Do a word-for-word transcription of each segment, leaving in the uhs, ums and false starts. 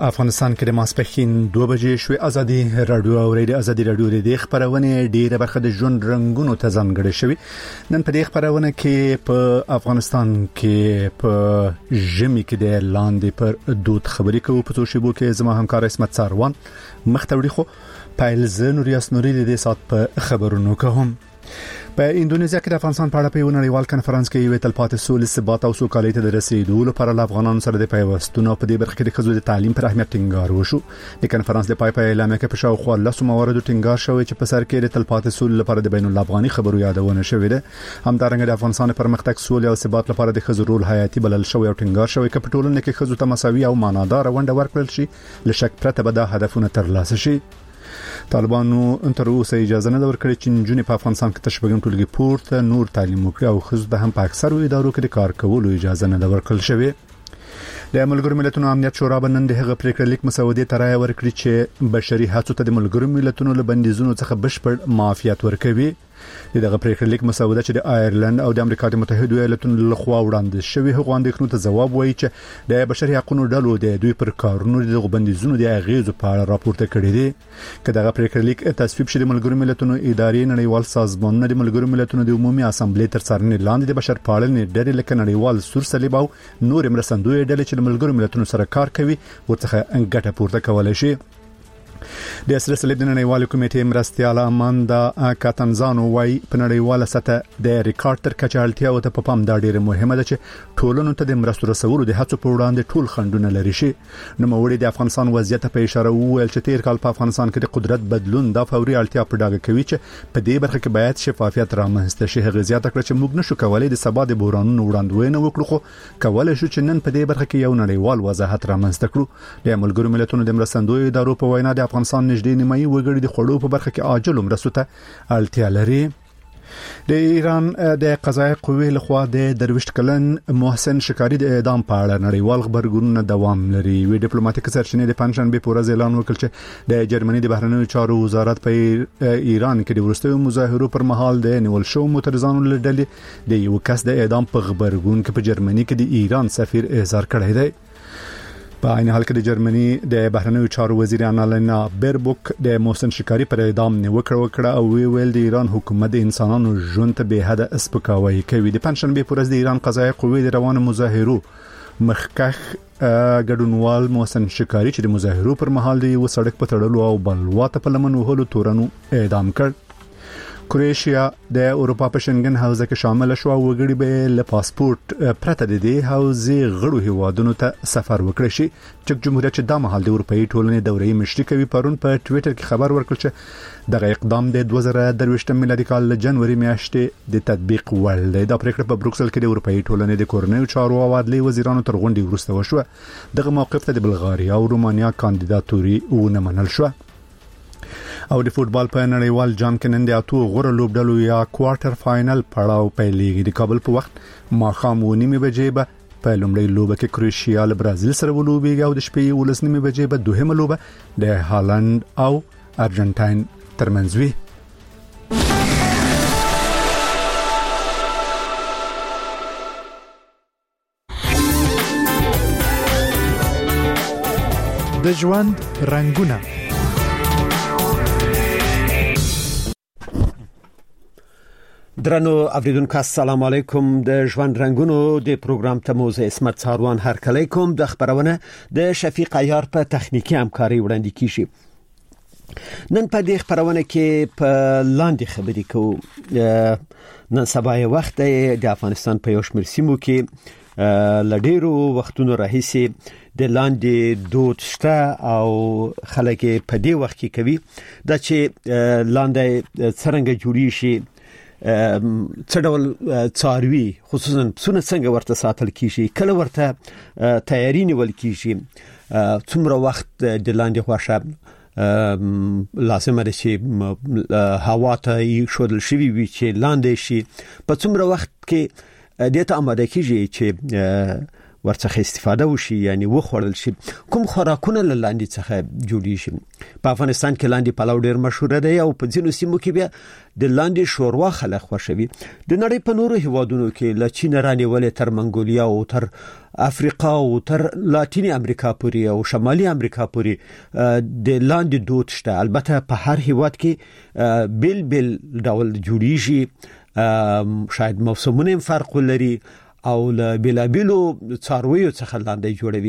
افغانستان کې د ماسپښین دوه بجې شوې. ازادي رادیو او ریډیو ازادي رادیو د خبرونه ډیره برخه د ژوند رنگونو ته ځانګړې شوی. نن په دې خبرونه کې په افغانستان کې په ژمي کې د لاندې پر دود خبرې کوو. په توشیبو کې زما همکار اسمت ساروان مختوری خو پایل زنوریاس نوري د سات په خبرونو کوم. په انډونیزیا کې د افغانستان په اړه په یو نړیوال کنفرانس کې یو تلپاتې سولې ثبات او سوکالۍ ته د رسیدو لپاره د افغانانو سره د پیوستون په دې برخه کې د خزو د تعلیم پر اهمیت ټینګار وشو. د کنفرانس د پای په اعلامیه کې په شاوخوا لسو مواردو ټینګار شوی چې په سر کې د تلپاتې سولې لپاره د بین الافغاني خبرو یادونه شوې ده. همدارنګه د افغانستان پرمختګ سولې او ثبات لپاره د خزو رول حیاتي بلل شوی او ټینګار شوی چې په ټولنه کې خزو ته مساوي او معنادار ونډه ورکړل شي. لشک پرته به دا هدفونه ترلاسه شي. طالبانو تر اوسه اجازه نه ورکړي چې نجونې په افغانستان کې تشبګم ټولګي پورته نور تعلیم وکړي او خزو ته هم په اکثرو ادارو کې د کار کولو اجازه نه ورکړل شوی. د ملګرو ملتونو امنیت شورا بنن د هغه پریکړه لیک مسودې ترای ورکړي چې بشري حقوقو ته د ملګرو ملتونو له بندیزونو څخه بشپړ معافیت ورکوي. دغه پریکړه لیک مسوده چې د آیرلند او د امریکا د متحده ایالاتونو لخوا وړاندې شوی هغه اندېښنو ته ځواب وایي چې د بشري حقوقو ډلو د دوی پر کارونو د بندیزونو د اغیزو په اړه راپورته کړی دی. کله پریکړه لیک تصویب شوی د ملګرو ملتونو ادارې نړیوال سازمانونه د ملګرو ملتونو د عمومي اسامبلې تر څارنې لاندې د بشر پالنې ډلې لکه نړیوال سور صلیب او نور مرستندوی ډلې چې د ملګرو ملتونو سره کار کوي ورڅخه ګټه پورته کولای شي. د سره صلیب د نړیوال کمیټې مرستياله اماندا کاتنزانو وايي په نړیواله سطح د ریکارډ تر کچه اړتیا او ته په پام دا ډیره مهمه ده چې ټولنو ته د مرستو رسولو د هڅو په وړاندې ټول خندونه لري شي. نو موړي د افغانستان وضعیت په اشاره وویل چې تیر کال په افغانستان کې د قدرت بدلون د فوري اړتیا په ډاګه کوي چې په دې برخه کې باید شفافیت رامنځته شي. هغه زیاته کړ چې موږ نشو کولای د سبا د بورانونو وړاندوینه وکړو خو کولای شو چې نن په دې برخه کې یو نړیوال وضاحت رامنځته کړو. د ملګرو ملتونو د مرستندوی ادارو په وینا د افغانستان نږدې نیمایي وګړي د خړو په برخه کې عاجل مرستو ته اړتیا لري. د ایران د قضایي قوې لخوا د درویشت کلن محسن شکاری د اعدام په اړه نړیوال خبرګونونه دوام لري. وی ډیپلوماټیک سرچینې د پنځشنبه په ورځ اعلان وکړ چې د جرمني د بهرنیو چارو وزارت په ایران کې د ورستیو مظاهرو پر مهال د نیول شو معترضانو لړلې د یو کس د اعدام په خبرګون کې په جرمني کې د ایران سفیر اظهار کړی دی. په عین حال کې د جرمني د بهرنیو چارو وزیر انالینا بیربوک د محسن شکاری پر اعدام نیوکه وکړه او وی ویل د ایران حکومت د انسانانو ژوند ته به حد سپکاوی کوي. د پنځشنبه پر ورځ د ایران قضایي قوې د روانو مظاهرو مخکخ ګډونوال محسن شکاری چې د مظاهرو پر مهال د یو سړک په تړلو او بلواته په لمن وهلو تورنو اعدام کړ. کروشیا د اروپا په شنګن حوزه کې شامل شو او وګړي به له پاسپورت پرته د دې حوزې غړو هیوادونو ته سفر وکړي شي. چې جمهوریت چې د مهال د اروپאי ټولنې دورې مشري کوي پرون په ټوئیټر کې خبر ورکړ چې دغه اقدام د دوه زره درویشتم میلادي کال له جنوري میاشتې د تطبیق وړ دی. دا پریکړه په بروکسل کې د اروپאי ټولنې د کورنیو چارو او عدلي وزیرانو تر غونډې وروسته وشو. دغه موقف ته د بلغاریا او رومانیا کاندیداتوري ونه منل شو. او د فوتبال په نړیوال جام کې نن د اتو غوړ لوبډلو یا کوارټر فائنل پړاو پیلېږي. د کابل په وخت ماښام و نیمه بجې به په لومړۍ لوبه کې کروشیا له برازیل سره ولوبېږي او د شپې ولس نیمه بجې به دوهمه لوبه د هالند او ارجنټاین ترمنځ وي. د ژوند رنگونه درنو اوریدونکو السلام علیکم. د ژوند رنگونو د پروګرام ته موزه اسمت ساروان هر کله کوم. د خبرونه د شفیق عیار په تخنیکی همکاري وړاندې کیږي. نن په دې خبرونه کې په لاندې خبرې کوو. نن سبا یې وخت د افغانستان په یو شمېر سیمو کې لډیرو وختونو راهیسي د لاندې دود شته او خلک په دې وخت کې کوي دا چې لاندې څنګه جوړی شي څه ډول څاروي خصوصا پسونه څنګه ورته ساتل کیږي کله ورته تیاری نیول کیږي څومره وخت د لاندې غوښه لازم دی چې هوا ته شودل شوی وي چې لاندې شي په څومره وخت کې د ته آماده کیږي چې ورڅخه استفاده وشي یعنی وخوړل شي. کوم خوراکونه لاندې څخه جوړی شي؟ په افغانستان کې لاندې پلاو ډیر مشهور دی او په ځینو سیمو کې بیا د لاندې شوروا خلک خوښوي. د نړۍ په نورو هیوادونو کې له چین رانیولې تر منګولیا او تر افریقا او تر لاتینی امریکا پورې او شمالي امریکا پورې د لاندې دود شته. البته په هر هیواد کې بل بل ډول جوړیږي، شاید موسمونه فرق لري او له بلابلو څارویو څخه لاندې جوړوي.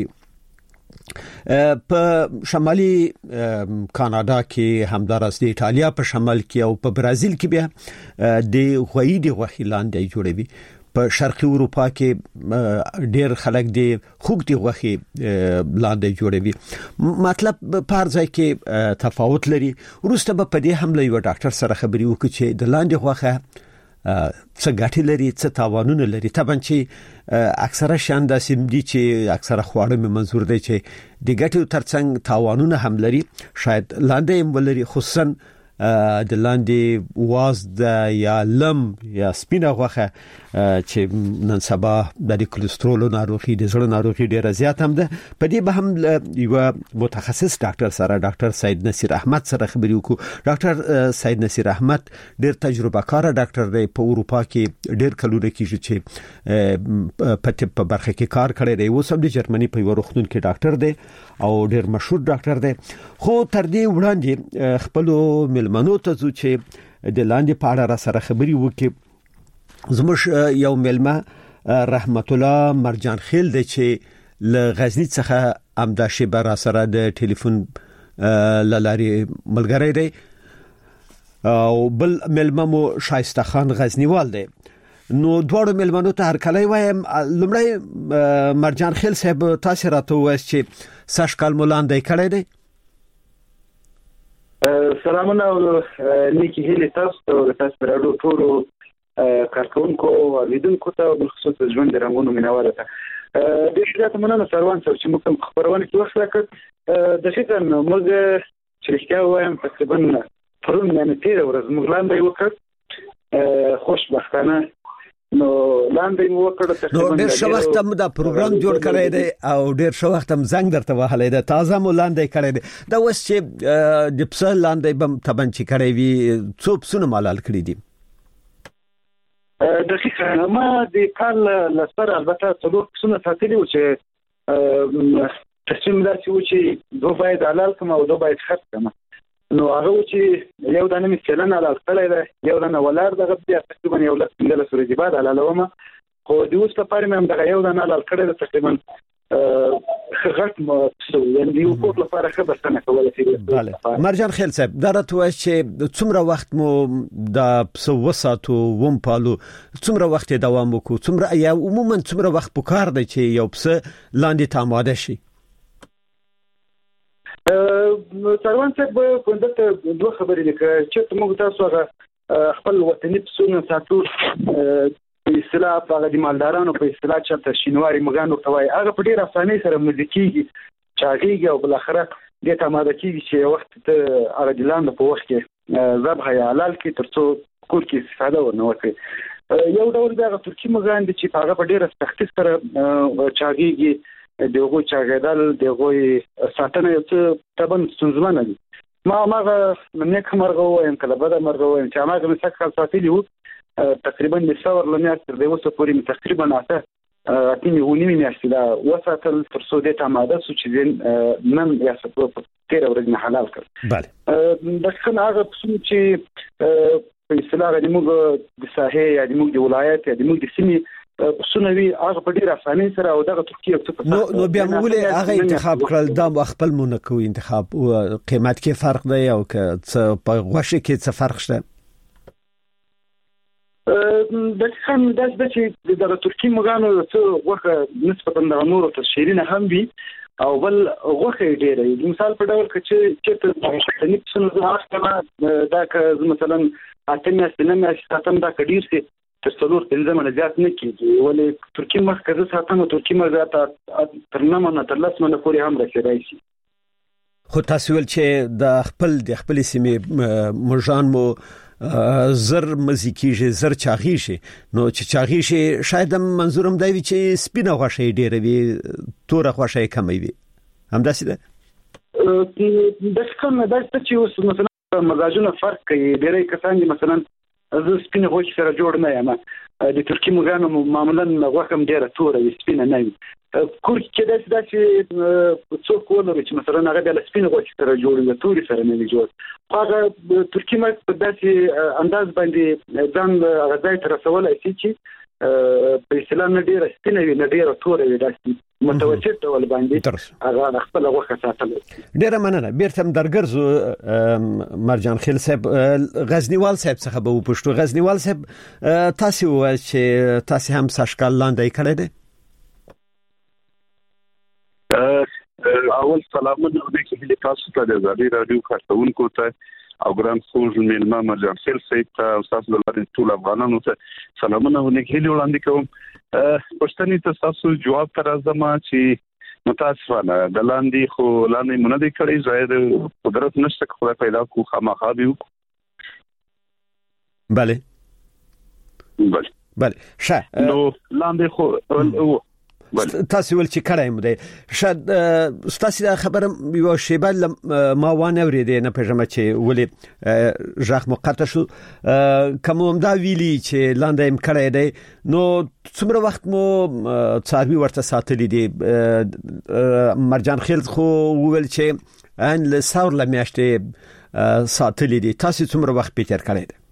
په شمالي کاناډا کې همدارس د ایتالیا په شمال کې او په برازیل کې بیا د غوړي د غوښې لاندې جوړوي. په شرقي اروپا کې ډېر خلک د خوګ د غوښې لاندې جوړوي. مطلب په هر ځای کې تفاوت لري. وروسته به په دې هم له یو ډاکټر سره خبرې وکړو چې د لاندې غوښه څه ګټې لري، څه تاوانونه لري. طبعا چې اکثره شان د سیم دي چې اکثره خواړه مې منظور دي چې د ګټو ترڅنګ تاوانونه هم لري. شاید لاندې ولري، خصوصا د لاندې وازد یا لم یا سپینه غوښه چې نن سبا د کولېسترول ناروغي، د زړه ناروغي ډیره زیات هم ده. په دې به هم یو متخصص ډاکټر سره ډاکټر سید نصیر احمد سره خبرې وکړو. ډاکټر سید نصیر احمد ډیر تجربه کار ډاکټر دی. په اروپا کې ډیر کلونه کېږي چې په طب په برخه کې کار کړی دی. اوس هم د جرمني په یو روغتون کې ډاکټر دی او ډیر مشهور ډاکټر دی. خو تر دې وړاندې خپل ملمنو ته ځو چې د لاندې په اړه را سره خبرې وکړي. زموږ یو ملمه رحمت الله مرجان خیل دی چې له غزنی څخه امدا شیبه را سره د ټلیفون لارې ملګری دی او بل ملمه مو شایسته خان غزنیوال دی. نو دوړو ملمنو ته هر کله وایم. لمړی مرجان خیل صاحب تاسو راته وایي چې ساشکال مولاندې کړی دی. سلامونه او نیکی هیله تاسو ته تاسو پر اړو ټولو کارکونکو او لیدونکو ته بخصوص ژوند رنګونو مینواره ته د شریعت مننه سروان سره چې موږ خبرونه کې وخت راکړ. د شي نن موږ چې رښتیا وایم تقریبا پرون نه تیر ورځ موږ لاندې وکړ خوشبختانه. نو لاندې مو وکړ تقریبا ډېر ښه وخت هم دا پروګرام جوړ کړی دی او ډېر ښه وخت هم زنګ درته وهلی دی. تازه مو لاندې کړی دی. دا اوس چې د پسه لاندې بم تبن چې کړی وي څو پسونه مالال کړي دي؟ دقیقاً ما د کال لسر البته څلور پسونه ساتلي و چې تصمیم داسې و چې دو باید حلال کړم او دو باید خرڅ کړم. نو هغه چې یو دانه مې چلن حلال کړی دی، یو دانه ولار دغه بیا تقریبا یو لس پنځلس ورځې بعد حلالوم. خو د اوس لپاره مې هم دغه یو دانه حلال کړی دی تقریبا غټ مو یعنی یو کوټ لپاره خبر څنګه کولای شي. بله مرجان خیل صاحب دا راته وایي چې څومره وخت مو د پسه وساتو وم پالو، څومره وخت دوام وکړو، څومره یا عموما څومره وخت پکار دی چې یو پسه لاندې ته آماده شي؟ سروان صاحب په دغه دوه خبرې لیکه چې موږ تاسو هغه خپل وطني پسونه ساتو په اصطلاح په د مالدارانو په اصطلاح چې شینواري مګانو توای هغه په ډیر افغاني سره مزيکيږي چاغيږي او بل اخره د تماده کیږي چې وخت ته هغه د لاندې په وخت کې ذبح یا حلال کې ترڅو کور کې استفاده ورنه وکړي. یو ډول د ترکی مګان د چې هغه په ډیر سختي سره چاغيږي دغه چاغېدل دغه ساتنه یو څه تبن ستونزمنه دي. ما ماغه منیک مرغه وایم کله بده مرغه وایم چې هغه مسکه ساتلی وو تقریبا د څور لمیا تر دې وسه پورې تقریبا اته اتنی ونی میاشتې دا وساتل تر څو د تماده سو چې نن یا څه په تیر ورځ نه حلال کړ. بله د څنګه هغه څه چې په اصطلاح د موږ د ساحې یا د موږ د ولایت یا د موږ د سیمې سنوي هغه په ډیر اسانۍ سره او دغه ترکیه څه نو نو بیا موږ هغه انتخاب کړل دا خپل مونږ کوو انتخاب او قیمت کې فرق دی او که څه په غوښه کې څه فرق شته؟ د څنګه د چې د ترکی مګانو څه غوښه نسبتا د نورو ته شیرینه هم وي او بل غوښه ډیره د مثال په ډول کې چې چې تنی څنګه راځي دا که مثلا اتمه سینما ساتم دا کډیر سي تر څلور پنځه منه زیات نه کیږي ولې ترکی مخ کزه ساتنه ترکی مزات تر نه منه تر لس منه پورې هم رسیدای شي. خو تاسو ول چې د خپل د خپل سیمې مرجان مو زر مزیکیږي زر چاغیږي نو چې چاغیږي شاید منظورم دی چې سپینه غوښه ډېر وي تور غوښه کم وي همداسې ده د څنګه د چې اوس مثلا مزاجونه فرق کوي ډېرې کسان مثلا زه سپینه غوښه سره جوړ نه یم د ترکی مګانو معمولا غوښه ډېره تور وي سپینه نه وي کور کې داسې داسې څوک ولري چې مثلا هغه د سپینه غوښه سره جوړ وي توري سره نه وي جوړ هغه ترکی مګ په داسې انداز باندې ځان هغه ځای ته رسولای شي چې په اسلام نه ډېره سپینه وي نه ډېره تور وي داسې متوسط ډول باندې هغه خپل غوښه ساتل ډېره مننه بیرته درګرځو مرجان خیل صاحب غزنیوال صاحب څخه به وپوښتو غزنیوال صاحب تاسو وایي چې تاسو هم ساشکال لاندې کړی دی اول سلامونه وکړي تاسو ته د ازادي رادیو کارکونکو ته او ګران خوږ میلمه مرجان خیل صاحب ته او تاسو د ټول افغانانو ته سلامونه وکړي وړاندې کوم پښتني تاسو جواب تر ازما چې متاسفانه د لاندې خو لاندې مونږ د کړي ظاهر قدرت نشته خو پیدا کو خامخا بیو بله بله بله ښه نو لاندې خو تاسو ول چې کړای مو دی شاید تاسو دا خبره یو شی بل ما وانه ورېدې نه پېژم چې ولې ژغ مقطع شو کوم دا ویلي چې لاندې هم کړای دی نو څومره وخت مو څاروي ورته ساتلې دي مرجان خیل خو ویل چې ان له څور لمیاشتې ساتلې دي تاسو څومره وخت پېتر کړی دی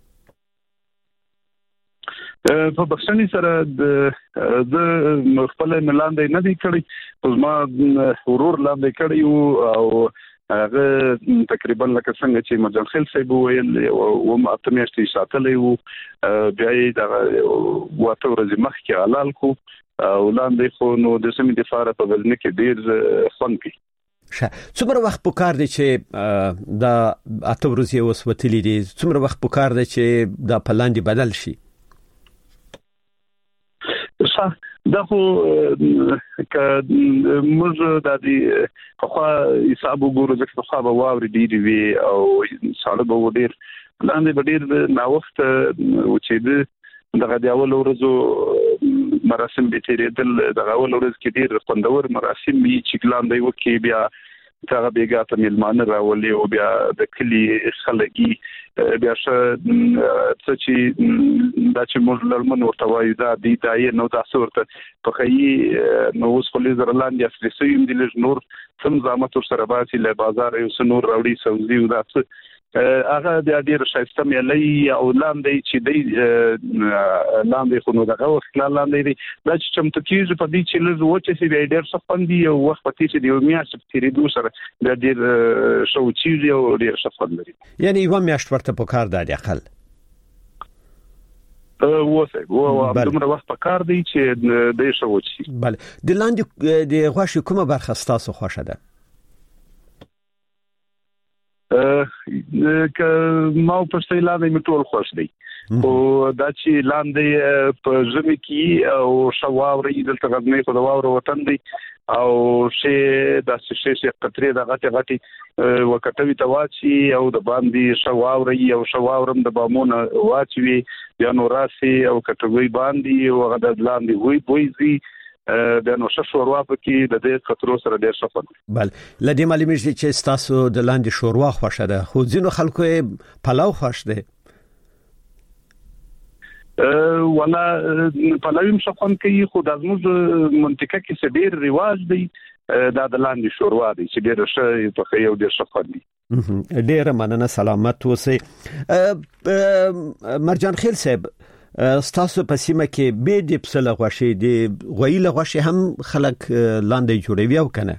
په بخښنې سره د خپل ملاندې نه دی کړی اوس ما ورور لاندې کړی او هغه تقریبا لکه څنګه چې مرجان خیل صاحب ویل او ما ته میاشتې ساتلې وو بیا یې دا واته ورځې مخکې حلال کو او لاندې خو نو د سیمې د فاره په وزن کې ډیر خوند کوي څومره وخت پکار دی چې دا اته ورځې وسوتلې دي څومره وخت پکار دی چې دا پلاندې بدل شي دا خو ک موږ د دې خو حساب وګورو چې خو به واوري ډیر وی او ساړه به ډیر لاندې به ډیر نا وخت او چې دغه د اول ورځو مراسم به تیرېدل دغه اول ورځ کې ډیر خوندور مراسم وی چې لاندې وکي بیا هغه بیګاته ملمانه راولي او بیا د کلی خلګي بیا څه چې دا چې موږ لرمن ورته وایو دا دی دا یې نو دا صورت په خي نو اوس خو لزر لاندې افریسي هم د نور څم زامت سره باسي له بازار یو سنور راوړي سوزي او دا څه هغه د ډیر شایسته ملي او لاندې چې دی لاندې خو نو دغه وخت لاندې دی دا چې چمتو کیږي په دې چې لږ وچه سي ډیر صفندي او وخت پاتې چې دی میاشت تیرې دوه سره د ډیر شو چیږي او ډیر صفند لري یعنی یو میاشت ورته په کار دی اقل وسه او دومره وخت په کار دی چې د شو چی بله د لاندې د غوښې کومه برخه ستاسو خوښه ده که ما په ستایلاندې میټول خوښ دی او دا چې لاندې په ژمي کې او شواوري دلته غزنی په دواور وطن دی او شی د شیشه قطرې د غټي غټي وکټوي تواچی او د باندې شواوري او شواورم د بامونه واچوي یا نو راسي او کټوي باندې او غد لاندې وي بويزي د نو شوروا پکې د دې خطرو سره ډېر شفاف بل لدې معلومه چې تاسو د لاندې شوروا خوښه ده خو ځینو خلکو پلاو خوښ ده ولا پلاویم شفاف کوي خو د زموږ منطقه کې څه ډېر رواج دی دا د لاندې شوروا دی چې ډېر ښه په خیو ډېر شفاف دی ډېر مننه سلامت اوسئ مرجان خیل صاحب ستاسو په سیمه کې به د پسله غوښې د غویله غوښې هم خلک لاندې جوړوي او کنه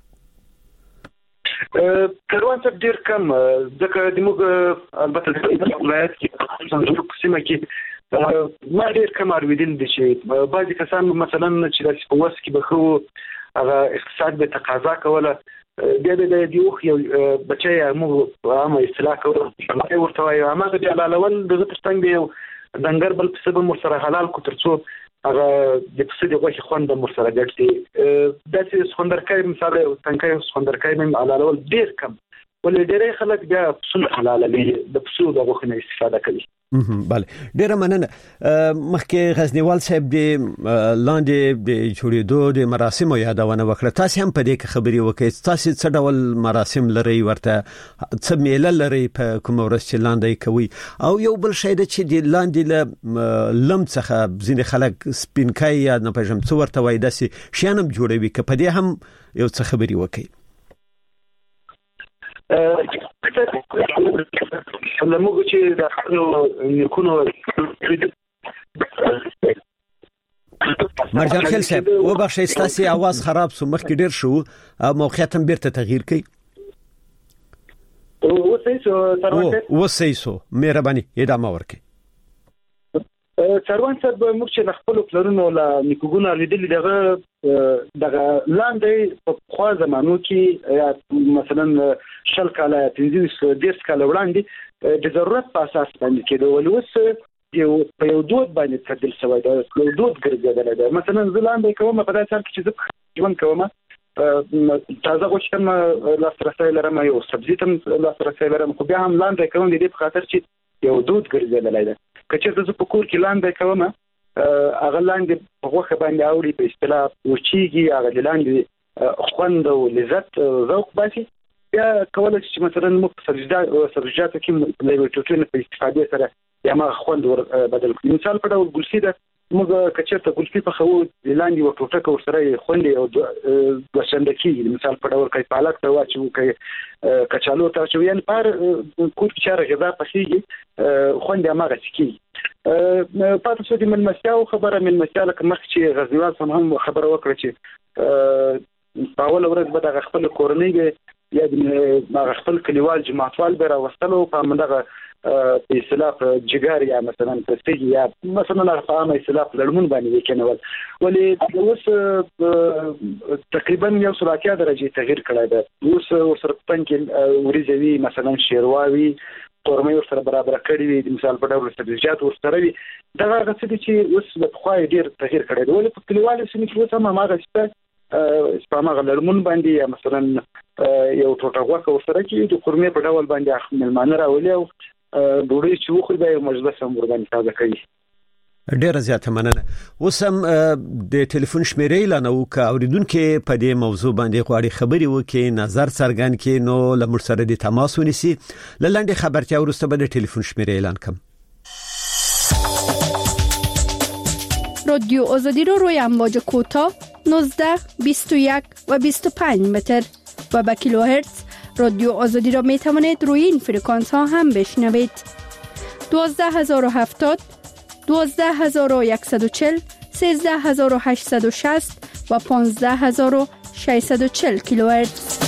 کروان څه ډیر کم ځکه د موږ البته د ولایت کې څنګه په سیمه کې ما ډیر کم اړویدل دي چې بعضی کسان مثلا چې د سپوس کې به خو هغه اقتصاد به تقاضا کوله بیا د دې یو بچي موږ عامه اصلاح کوو ورته وایي هغه د حلالول د ترڅنګ دی دنګر بل څه به مر سره حلال کو ترڅو هغه د څه د غوښه خوند مر سره ګټي د څه خوندرکای مثال تنکای خوندرکای مې حلالول ډیر کم ولې ډېر خلک بیا پسونه حلالوي د پسو د غوښې نه استفاده کوي. بله ډیره مننه. مخکې غزنیوال صاحب د لاندې د جوړېدو د مراسمو یادونه وکړه. تاسو هم په دې کې خبري وکړئ. تاسو څه ډول مراسم لري ورته څه میله لري په کوم ورځ چې لاندې کوي او یو بل شی د چې د لاندې له لم څخه ځینې خلک سپینکای یا نه پېژم څه ورته وایي داسې شیانم جوړوي که په دې هم یو څه خبري وکړئ. لموږ چې د خپلو نیکونو مرجان خیل صاحب وبخښئ ستاسو आवाज خراب سو مخکې ډیر شو او موقعیت هم بیرته تغییر کړئ. وسې سو مهرباني ادامه ورکړئ. څاروان صاحب موږ چې خپل پلرونو لا نیکوګونه لیدلې دغه دغه لاندې په خوا زمانو کې مثلا شل کاله پنځه دیرش کاله وړاندې د ضرورت په اساس باندې کېدو ولوس یو په یو دود باندې تبدیل شوی دا یو دود ګرځیدل دا مثلا زلاندې کومه په داسې حال کې چې ژوند کومه تازه غوښتم لاسرسي لرم یو سبزی تم لاسرسي لرم خو بیا هم لاندې کوم دې په خاطر چې یو دود ګرځیدل دا کچې د په کور کې لاندې کومه هغه لاندې په غوښه باندې اوري په اصطلاح وچیږي هغه لاندې خوند او لذت ذوق باسي بیا کولای شي مثلا موږ سرجات سرجات کې له ټوټونو په استفاده سره یا ما خوند ور بدل کړو. مثال په ډول ګلسي ده موږ کچې ته ګلسي په خو لاندې و ټوټه کو سره خوند او د شندکی مثال په ډول کې پالک ته واچو کې کچالو ته واچو یعنی پر کور کې چاره غذا پخېږي خوند یې ماغه سکی پاتې شو د من مساو خبره من مساله مخ چې غزنیوال سم هم خبره وکړه چې په اول ورځ به د خپل کورنۍ یا د خپل کلیوال جماعتوال به راوستلو په مندغه په اصطلاح جګار یا مثلا پرستګي یا مثلا په عامه اصطلاح لړمون باندې وکینول ولې اوس تقریبا یو سلاتیا درجه تغییر کړی دی. اوس ورسره پنځه وريځوي مثلا شیرواوي قورمه ورسره برابر کړی وي مثال په ډول سبزیجات ورسره وي دا هغه څه چې اوس د خوای ډیر تغییر کړی دی ولې په کلیوالو سیمه کې اوس هم هغه څه سپما لړمون باندې یا مثلا یو ټوټه غوښه ورسره کې د قورمه په ډول باندې ملمانه راولي او ډوډۍ چې وخوري به یو مجلس هم ورباندې تازه کوي. ډیره زیاته مننه. اوس هم د ټلیفون شمیرې اعلان وکړه اوریدونکو په دې موضوع باندې غواړي خبري وکړي نظر څرګند کړي نو لمر سره د تماس ونیسي. لاندې خبرتیا وروسته به د ټلیفون شمیرې اعلان کوم. رادیو آزادی رو روی امواج کوتاه نوزده بیست و یک و بیست و پنج متر و با کیلوهرتز رادیو آزادی را می توانید روی این فرکانس ها هم بشنوید. دوازده هزار و هفتاد، دوازده هزار و صد و چهل، سیزده هزار و هشتصد و شصت و پانزده هزار و ششصد و چهل کیلوهرتز.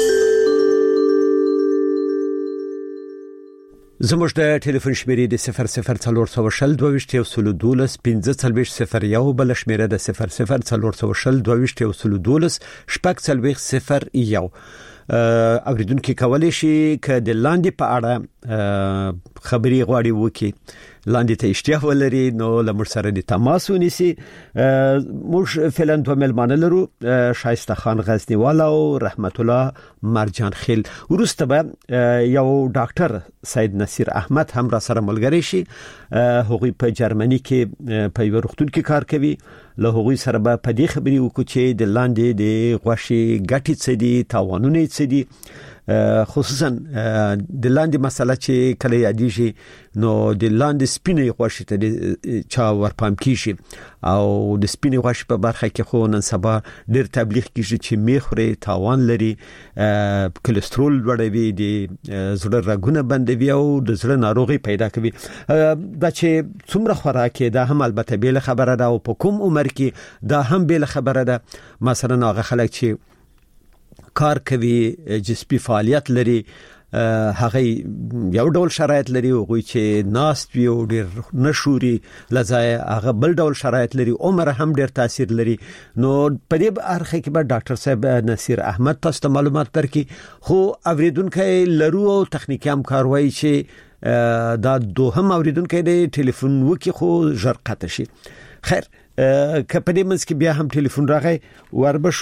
زموږ د ټلیفون شمیرې د صفر صفر څلور سو شل دوه یو سل دولس پنځه څلوېښت صفر یو بل شمیره د صفر صفر څلور سو شل دوه یو سل دولس شپږ څلوېښت صفر یو. اوریدونکو کولای شي ک د لاندې په اړه خبري غواړي وکي لاندې ته اشتیاق ولري نو لمر سره د تماس ونیسي. موږ فعلا دوه ملمانه لرو شایسته خان غزنیوال او رحمت الله مرجان خیل. ورسته به یو ډاکټر سید نصیر احمد هم را سره ملګری شي. هغوی په جرمني کې په یو روغتون کې کار کوي. له هغوی سره به په دې خبري وکړو چې د لاندې د غوښې ګټې څه دي تاوانونه څه دي خصوصا د لاندې مسله چې کله یادېږي نو د لاندې سپینې غوښې ته چا ورپام کیږي او د سپینې غوښې په برخه کې خو نن سبا ډېر تبلیغ کیږي چې میخوري تاوان لري کولېسترول لوړوي د زړه رګونه بندوي او د زړه ناروغي پیدا کوي. دا چې څومره خوراکي دا هم البته بیل خبره ده او په کوم عمر کې دا هم بیل خبره ده. مثلا هغه خلک چې کار کوي جسمي فعالیت لري هغه یو ډول شرایط لري او چې ناست وي او ډېر نشوري لځای هغه بل ډول شرایط لري عمر هم ډېر تاثیر لري. نو په دې اړه کې به ډاکټر صاحب نصیر احمد تاسو ته معلومات درکړي خو اوریدونکو لرو او تخنیکی همکاروي چې دا دوهم اوریدونکو د ټلیفون وکي خو ژر قطع شي. خیر که په دې منځ کې بیا هم ټلیفون راغی وربشو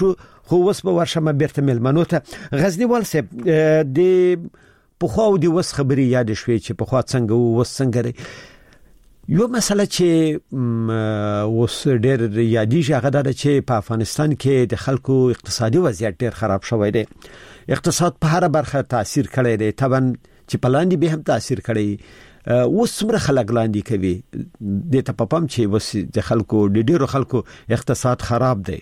خو اوس به ورشم بیرته ملمنو ته. غزنیوال صاحب د پخوا او د وس خبري یاد شوي چې پخوا څنګه وس څنګه یو مسله چې اوس ډېر یادېږي هغه دا چې په افغانستان کې د خلکو اقتصادي وضعیت ډېر خراب شوی دی. اقتصاد په هر برخه تاثیر کړی دی، طبعا چې په لاندې به هم تاثیر کړی. اوس څومره خلک لاندې کوي د ته په پام چې وس د خلکو د ډېرو خلکو اقتصاد خراب دی.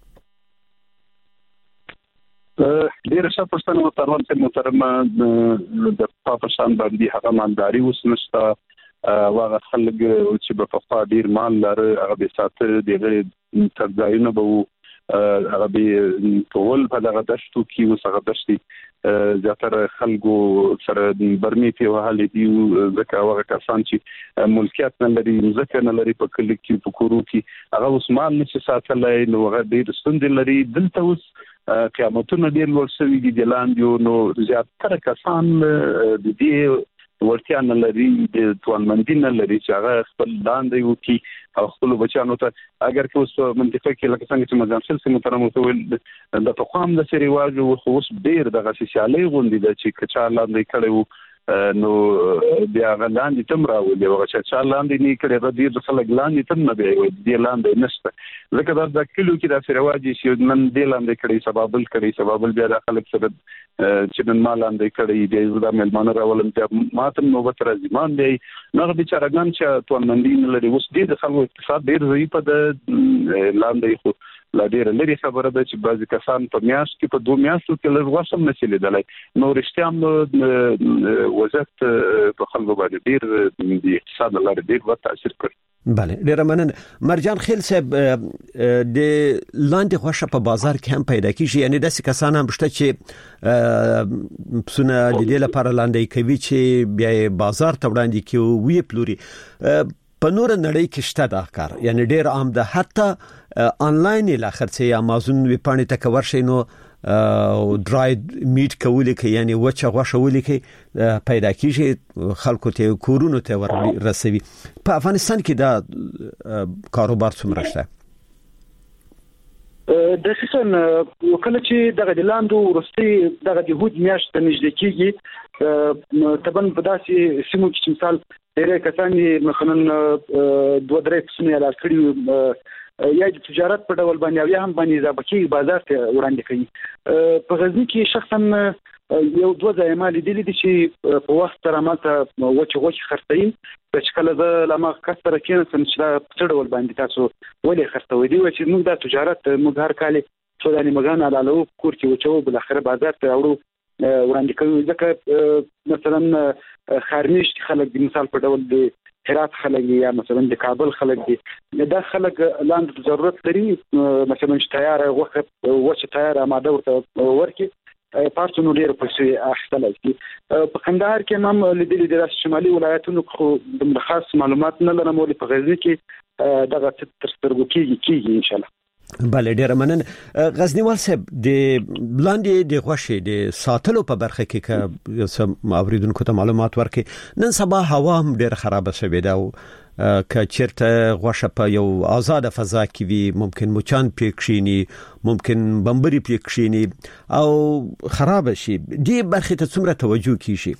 ډېر ښه پوښتنه وکړم چې محترم د پاکستان باندې هغه مالداري اوس نشته. واغه خلک چې په خپل ډیر مال لري هغه به ساتل دغه ترځایونه به هغه به ټول په دغه دشتو کې وسغه دشتي زیاتره خلکو سره برمي په حالې دی ځکه هغه کسان چې ملکیت نه لري ځکه نه لري په کلی کې په کورو کې هغه اوس مال نشي ساتلای نو هغه ډیر ستوندې لري. دلته اوس قیامتونه ډیر ور سوي دي د لاندې نو زیاتره کسان د دې ورتیا نه لري د توانمندي نه لري چې هغه خپل لاندې وکي او خپل بچانو ته اگر که اوس منطقه کې لکه څنګه چې مزام سلسله محترم وتول د تقام د سری واجو اوس ډیر د غسیسالي غونډې د چې کچا لاندې کړو نو بیا غلاندې تم راولي او چې چا لاندې نه کړي د دې خلک لاندې تم نه دی د لاندې نشته ځکه دا د کلو کې د سرواجي چې نن د لاندې کړي سبابل کړي سبابل بیا د خلک سره چې نن مال لاندې کړي د زړه ملمانه راولم چې ماتم نو وتر ځمان دی نو بیچارهګان چې توانمندي نه لري اوس د خلکو اقتصاد ډیر ضعیف ده لاندې خو لا ډیر لري خبره ده چې بعضی کسان په میاشت کې په دوه میاشتو کې لږ وسم نشي لیدلای نو رښتیا هم وضعیت په خلکو باندې ډیر د اقتصاد لپاره ډیر وخت تاثیر کوي. بله ډیر مننه. مرجان خیل صاحب د لاندې غوښه په بازار کې هم پیدا کیږي، یعنی داسې کسان هم شته چې پسونه د دې لپاره لاندې کوي چې بیا بازار ته وړاندې کوي پلوري. په نور نړۍ کې شته دا کار، یعنی ډیر عام ده، حتی آنلاین لا خرڅي امازون وی پاڼې ته کور شي نو ډراید میټ کولې کې یعنی وچه غوښه ولې کې پیدا کیږي خلکو ته کورونو ته ور رسوي. په افغانستان کې دا کاروبار څومره شته؟ د سیسن وکړه چې دغه د لاندو ورستي دغه د هود میاشت نږدې کېږي تبن په داسې سیمو کې چې مثال ډېر کسان مثلا دوه درې پسونه لا کړی یا د تجارت په ډول باندې او یا هم باندې ځابکی بازار ته وړاندې کوي. په غزنی کې شخصا یو دوه ځای مال دي چې په وخت سره ماته وچه وچه خرڅي چې کله زه لمه کسره کېنسم چې په ډول باندې تاسو ولې خرڅوي دی چې موږ د تجارت موږ هر کال سوداني مګان علالو کور کې وچو بل اخر بازار ته اورو وړاندې کوي. ځکه مثلا خارنیش خلک د مثال په ډول دی هرات خلک یا مثلا د کابل خلک دي دا خلک لاندې ضرورت لري مثلا چې تیار وخت وڅ تیار آماده ورته ورکي پارتونو ډیر پیسې اخیستل شي. په کندهار کې هم لیدلې د شمالي ولایتونو خو د خاص معلومات نه لرم ولې په غزنی کې دغه تر سترګو کېږي کېږي ان شاء الله. بله ډیر مننه. غزنیوال صاحب د لاندې د غوښې د ساتلو په برخه کې که سم اوریدونکو ته معلومات ورکړي. نن سبا هوا هم ډیر خراب شوې ده او که چیرته غوښه په یو آزاد فضا کې وي ممکن مچان پې کښینی ممکن بمبري پې کښینی او خراب شي. دې برخه ته څومره توجه کیږي؟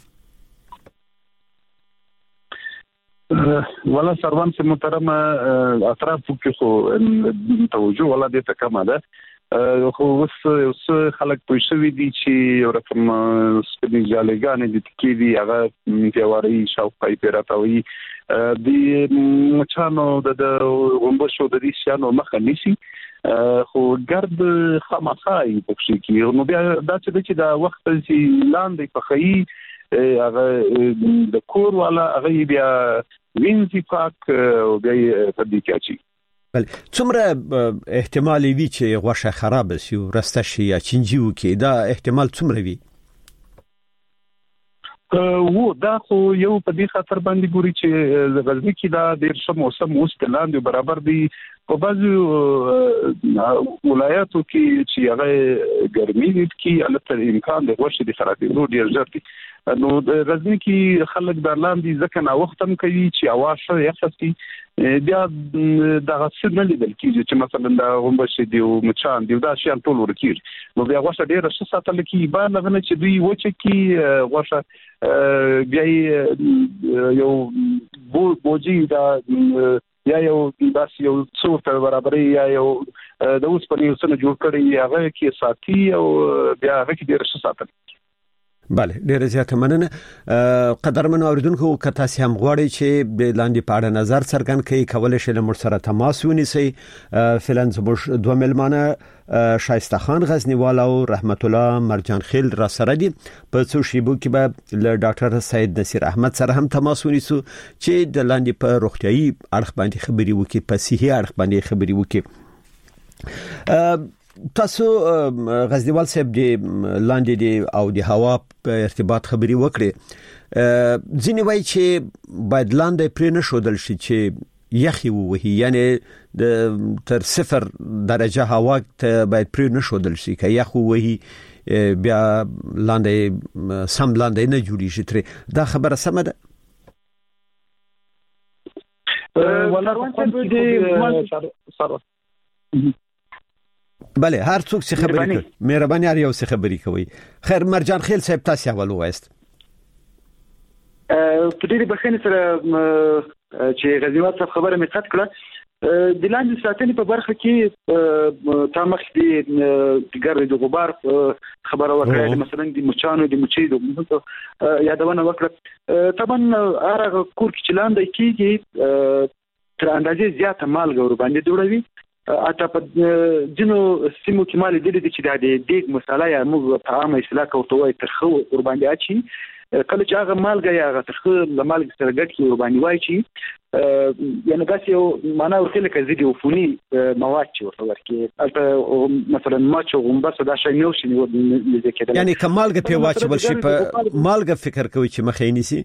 ولا سروان چې محترم اطراف کې خو توجه ولا دې ته کمه ده خو اوس اوس خلک پوښتنه دي چې یو رقم سپینې جالګان دي کې دي هغه پیواري شاوخوا پیراتوي د مچانو د غومبر شو د دې شانو مخه نشي خو ګرد خامخای پکې کې نو بیا دا چې دا وخت چې لاندې په خي هغه د کور والا هغه بیا وینځي پاک او بیا په دې کې اچي. بل څومره احتمال وی چې غوښه خراب شي او رسته شي یا چنجیو کې دا احتمال څومره وی؟ وو دا خو یو په دې خاطر باندې ګوري چې غزنی کې دا ډېر ښه موسم اوس لاندې برابر دی په بعضو ولایاتو کې چې هغه ګرمي دي کې البته امکان د غوښې د خرابېدو ډیر ژر دي. نو د غزنی کې خلک د لاندې ځکه نه وخت هم کوي چې هوا ښه یخسي بیا دغه څه نه لیدل کېږي چې مثلا د غومبشې دی او مچان دی دا شیان ټول ورکیږي. نو بیا غوښه ډیره ښه ساتل کېږي با لغنه چې دوی وچه کې غوښه بیا یو بوجي دا یا یو داس یو څو تر برابرې یا یو د اوس په یو څه جوړ کړی هغه کې ساتي او بیا هغه کې ډیر ښه ساتل. بله ډیره زیاته مننه. قدرمن اوریدونکو که تاسو هم غواړئ چې د لاندې په اړه نظر څرګند کړئ کولای شئ له موږ سره تماس ونیسئ. فعلا زموږ دوه ملمانه شایسته خان غزنیوال او رحمت الله مرجان خیل را سره دي. په څو شیبو کې به له ډاکټر سید نصیر احمد سره هم تماس ونیسو چې د لاندې په روغتيایي اړخ باندې خبري وکړي په صحي اړخ باندې خبري وکړي. تاسو غزنیوال صاحب د لاندې دی او د هوا په ارتباط خبري وکړي. ځینې وایي چې باید لاندې پرې نه شودل شي چې یخي ووهي یعنی د تر صفر درجه هوا ته باید پرې نه شودل شي که یخ ووهي بیا لاندې سم لاندې نه جوړیږي ترې. دا خبره سمه ده؟ بله هر څوک څه خبرې کوي مهرباني هر یو څه خبرې کوي. خیر مرجان خیل صاحب تاسو اول وایست. په دې بخښنې سره چې غزنیوال صاحب خبره مې قطع کړه د لاندې ساتنې په برخه کې تا مخ دي ګرد د غبار خبره وکړه مثلا د مچانو د مچۍ د یادونه وکړه. طبعا هغه کور کې لاندې کېږي تر اندازې زیاته مالګه ور باندې جوړوي. اته په جنو سیمو کې مال دي چې د دیګ مصالحه یا موږ په عامه اصطلاح کوو وای ترخه ور باندې اچي کله چې هغه مالګه یا هغه ترخه د مالګ سره ګډ کې ور باندې وای چی یعنی داسې یو معنا ورته لکه زیدي عفوني مواد چې ورته ورکي البته مثلا ماچ او غومبس دا شی نو شي نو کېدل یعنی کمالګه په واچول شي په مالګه فکر کوي چې مخې نیسي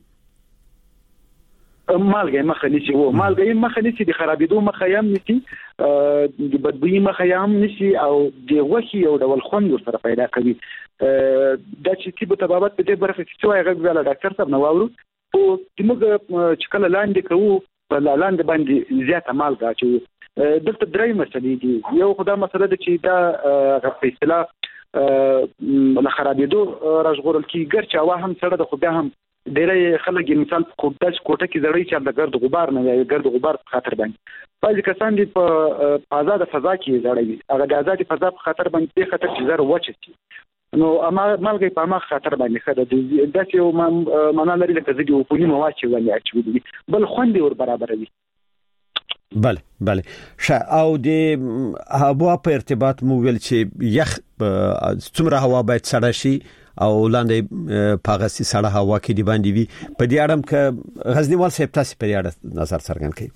مالګه مخه نیسي وو مالګه مخه نیسي د خرابېدو مخه یې نیسي د بدبوئی مخه یې نیسي او د وحي او د ولخوند سره پیدا کوي. دا چې تیبو تبابت په دې برخه کې څو هغه غواړي ډاکټر صاحب نو واورو او موږ چې کله لاندې کوو په لاندې باندې زیاته مالګه چې دلته درې مسلې دي. یو خدای مسله ده چې دا په اصطلاح له خرابېدو راژغورل کیږي ګرچې هوا هم سره د خو بیا هم ډېرې خلک مثال په کوټه کوټه کې زړې چې د ګرد غبار نه یا ګرد غبار په خاطر باندې بعضی کسان دي په آزاد فضا کې زړې هغه د آزاد فضا په خاطر باندې خطر چې زر وچه شي نو اما مالګې په ما خاطر باندې خده د داسې معنا لري لکه زدي او پونی مواد چې ولې اچوي بل خوندې ور برابر دي. بله بله ش او د هوا په ارتباط مو ویل چې یخ څومره هوا باید سړه شي او لاندې پاغسي سړه هوا کې دی باندې وي په دې اړه که غزنیوال صاحب تاسو په اړه نظر څرګند کړئ.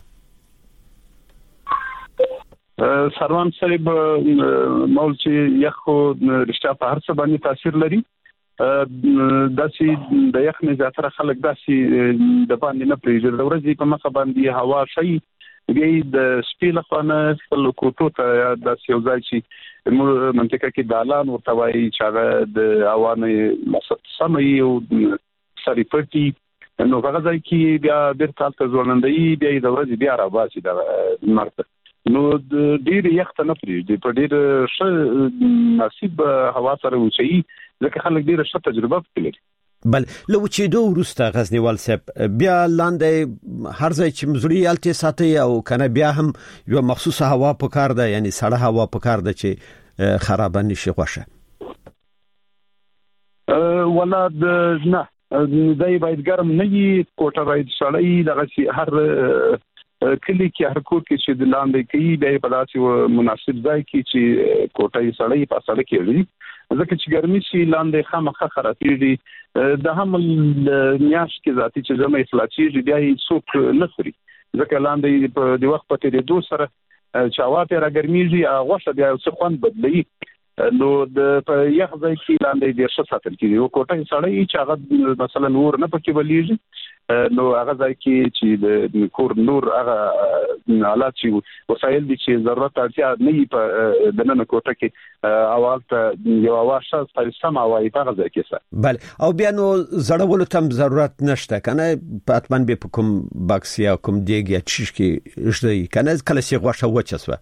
سروان صاحب مول چې یخو رښتیا په هر څه باندې تاثیر لري. داسې د یخ نه زیاتره خلک داسې د باندې نه پریږدي د ورځې په مخه باندې هوا شي بیا د شپې لخوا نه خپل کوټو ته داسې یو ځای چې منطقه کې دالان ورته وایي چې هغه د هوا نه سمه یو سری پټي نو هغه ځای کې بیا بیرته هلته ځوړندوي بیا یې د ورځې بیا راباسي د مرته نو ډېر یخ ته نه پرېږدي په ډېر ښه نصیب هوا سره وچوي ځکه خلک ډېره ښه تجربه پکې لري. بل لو چې دوه وروسته غزنیوال صاحب بیا لاندې هر ځای چې مزړی الته ساتي او کنه بیا هم یو مخصوصه هوا پکار ده یعنی سړه هوا پکار ده چې خراب نشي غوښه ولا نه دای باید ګرم نه وي کوټه باید سړی دغه هر کلی کې هر کور کې چې د لاندې کې د په داسې مناسب ځای کې چې کوټه یې سړی په سړک کې وي ځکه چې ګرمي شي لاندې خامخا خرابېږي د هم نیاش کې ذاتي چې زمې اصلاحي بیا یې څوک نه خوري ځکه لاندې په د وخت په تیریدو سره چې هوا ته راګرمېږي غوښه بیا څه خوند بدلوي نو د په یخ ځای کې لاندې ډېر ښه ساتل کېږي او کوټه سړی چې هغه مثلا نور نه پکې ولېږي نو هغه ځای کې چې د کور نور هغه حالات چې وسایل دي چې ضرورت اړتیا نه وي په دننه کوټه کې اول ته یو واشه سم اوای په ځای کې سره بله او بیا نو زړولو تم ضرورت نشته کنه پاتمن به کوم باکس یا کوم دیګ یا چیش کې ژدي کنه کله چې غوښه وچسوه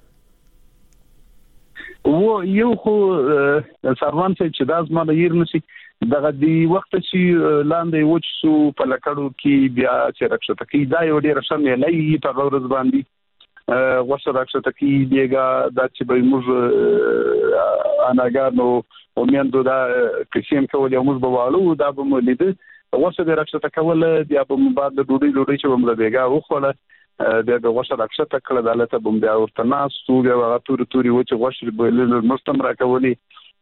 و یو خو سروان چې دا زما یې نشي دغه دی وخت چې لاندې وچ سو په لکړو کې بیا چې راکښته کې دا یو ډیر شمه لې په غورز باندې وسه راکښته کې دیګه دا چې به موږ اناګانو او میندو دا کسیم کول یو موږ بوالو دا به مولید وسه راکښته کول بیا به بعد د ډوډۍ ډوډۍ چې موږ دیګه وخوله د غوښه راکښته کړه دالته بم بیا ورته ناس تو بیا هغه تور توري وچ غوښه به مستم راکولي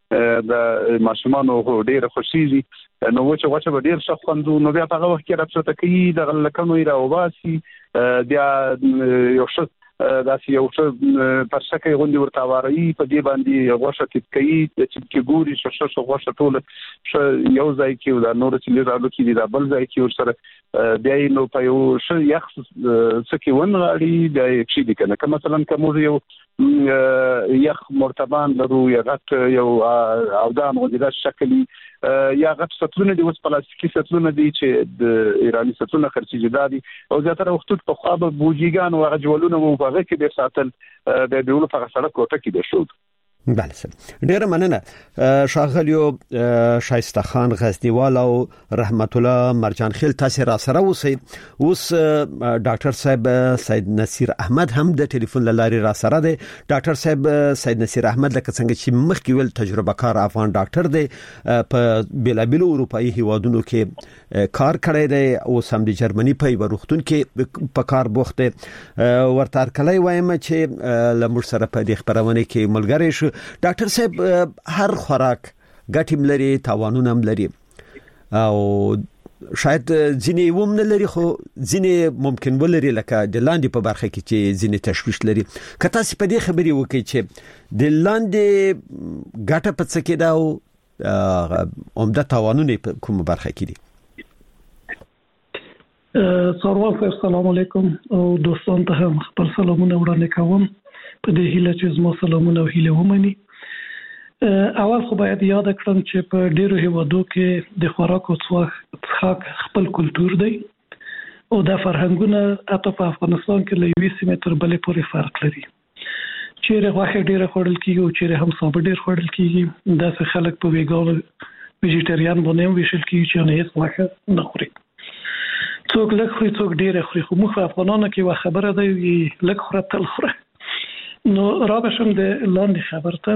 د ماشومان او ډیره خوشيږي نو چې واچو ډیر ښه خوندو نو بیا په وخت کې راځي چې د لکانو ایرا وباسي بیا یو څه داسې یو څه پرڅکه غونډي ورته واري په دې باندې غوښه تکي چې کې ګوري شو شو غوښه ټول یو ځای کې دا نور چې لرالو کې دا بل ځای کې ورسره بیا نو په یو څه یخ څه ونغړي بیا چې دي کنه که مثلا کوم یو یخ مرتبان لرو یا غټ یو او دا موجوده شکلی یا غټ ستونه دي اوس پلاستیکي ستونه دي چې د ایرانی ستونه خرڅي جدادي او زیاتره وختونه په خوا به بوجیګان او غجولونه وو هغه کې به ساتل د دیولو په سره کوټه کې به شو بله سم ډیره مننه شاغلیو شایسته خان غزنیوال او رحمت الله مرجان خیل تاسو را سره اوسئ اوس ډاکټر صاحب سید نصیر احمد هم د ټلیفون لارې را سره دی ډاکټر صاحب سید نصیر احمد لکه څنګه چې مخکې ویل تجربه کار افغان ډاکټر دی په بیلابیلو اروپایي هیوادونو کې کار کړی دی او سم د جرمني په وروختون کې په کار بوخت دی ورته کله وایم چې لمر سره په دې خبرونه کې ملګری شو ډاکټر صاحب هر خوراک ګټم لري تاوانونه هم لري او شاید ځینې ووم نه لري خو ځینې ممکن ولري لکه د لاندې په برخه کې چې ځینې تشویش لري که تاسو په دې خبرې وکړئ چې د لاندې ګټه په څه کې دا او عمده تاوانونه په کومه برخه کې دي سروان السلام علیکم او دوستان ته هم خپل سلامونه وړاندې کوم په دې هیله چې زما سلامونه او هیله ومني اول خو باید یاد کړم چې په ډیرو هیوادو کې د خوراک او څښاک خپل کلچر دی او د فرهنګونو اته په افغانستان کې له یوې سیمې تر بلې پورې فرق لري چیرې غوښه ډیره خوړل کیږي او چیرې هم سابه ډیر خوړل کیږي دا څه خلک په ویګان ویجیټریان باندې ویشل کیږي چې نه هیڅ غوښه نه خوري څوک لږ خوري څوک ډیر خوري خو موږ افغانانو کې وا خبره ده لږ خوره تل خوره نو را بشم د لاندې خبرته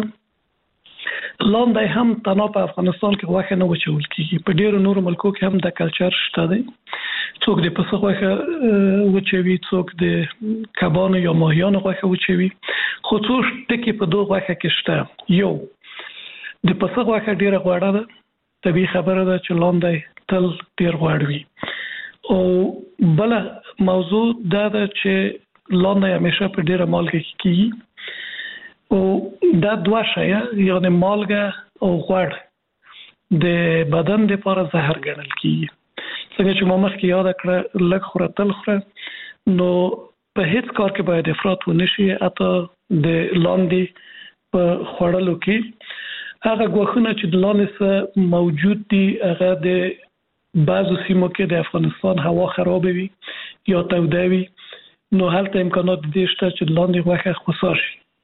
لاندې هم تنها په افغانستان کې غوښه نه وچول کیږي په ډیرو نورو ملکو کې هم د کلچر شته دی څوک د پسه غوښه وچوي څوک د کبانو یا ماهیانو غوښه وچوي خو څو ټکي په دوه غوښه کې شته یو د پسه غوښه ډیره غوړه ده طبيعي خبره ده چې لاندې تل ډیر غوړ وي او بل موضوع دا ده چې لاندې همیشه په ډیره مالګه کیږي او دا دوه شی یعنی مالګه او غوړ د بدن لپاره زهر ګڼل کیږي څنګه چې ما مخکې یاد کړه لږ خوره تل خوره نو په هیڅ کار کې باید افراط ونه شي اته د لاندې په خوړلو کې هغه غوښنه چې د لاندې موجود دي هغه د بعضو سیمو کې د افغانستان هوا خراب وي یا توده وي نو هلته امکانات دي چې لاندې غوښه خسار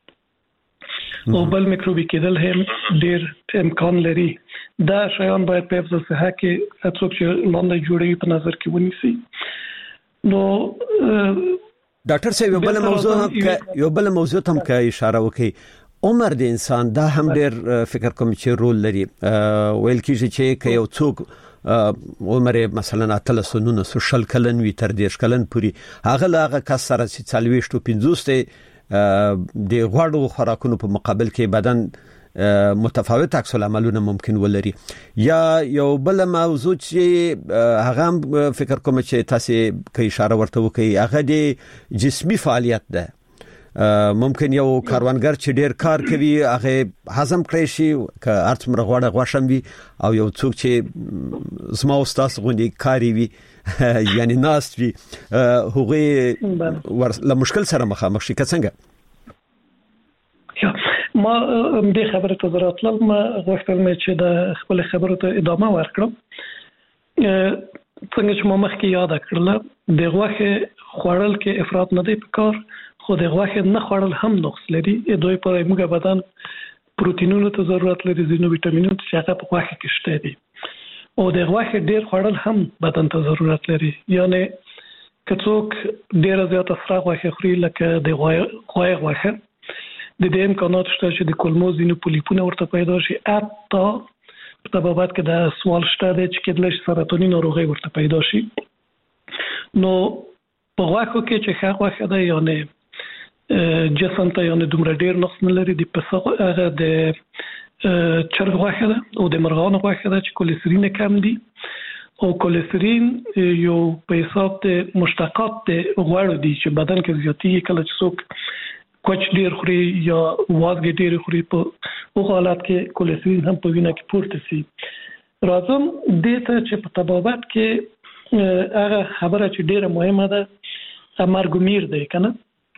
شي او بل میکروبي کېدل هم ډیر امکان لري دا شیان باید په حفظ صحه کې څوک چې لاندې جوړوي په نظر کې ونیسي نو ډاکټر صاحب یو بل موضوع هم یو بل موضوع هم کې اشاره وکړي عمر د انسان دا هم ډیر فکر کوم چې رول لري ویل کیږي چې که یو څوک عمر مثلا اتل سنونه سوشل کلن وی تر دیش کلن پوری هغه لاغه کس سره چې څلويشت پنځوست د غوړو خوراکونو په مقابل کې بدن متفاوت عکس العملونه ممکن ولري یا یو بل موضوع چې هغه فکر کوم چې تاسو کې اشاره ورته وکي هغه د جسمي فعالیت ده ممکن یو کاروانګر چې ډیر کار کوي هغه هضم کړی شي که ارڅ مرغوړه غوښم وي او یو څوک چې زما استاد غوندي کاری وي یعنی ناست وي هغه ور له مشکل سره مخامخ شي څنګه ما د خبره ته ضرورت ما غوښتل مې چې د خپل خبرو ته ادامه ورکړم څنګه چې ما مخکې یاد کړل د غوښه خوړل کې افراط نه دی پکار خو د غوښه نه خوړل هم نقص لري دوی په موږ بدن پروتینونو ته ضرورت لري ځینو ویټامینونو چې هغه په غوښه کې شته دي او د غوښه ډیر خوړل هم بدن ته ضرورت لري یعنی کڅوک ډیر زیات سره غوښه خوري لکه د غوښه غوښه د دې امکانات شته چې د کولمو ځینو پولیپونه ورته پیدا شي اته په تبابات کې د سوال شته چې کله سرطاني ناروغي ورته پیدا شي نو په غوښه کې چې غوښه ده یعنی جسم ته یعنی دومره ډیر نقص نه لري د پسغه هغه د چرګ غوښه ده او د مرغان غوښه ده چې کولېسترول کم دي او کولېسترول یو په حساب د مشتقات د غوړو دي چې بدن کې زیاتېږي کله چې څوک کوچ ډیر خوري یا وازګ ډیر خوري په هغه حالت کې کولېسترول هم په وینه کې پورته شي راځم د ته چې په طبابت کې هغه خبره چې ډیره مهمه ده مرګ میر دی کنه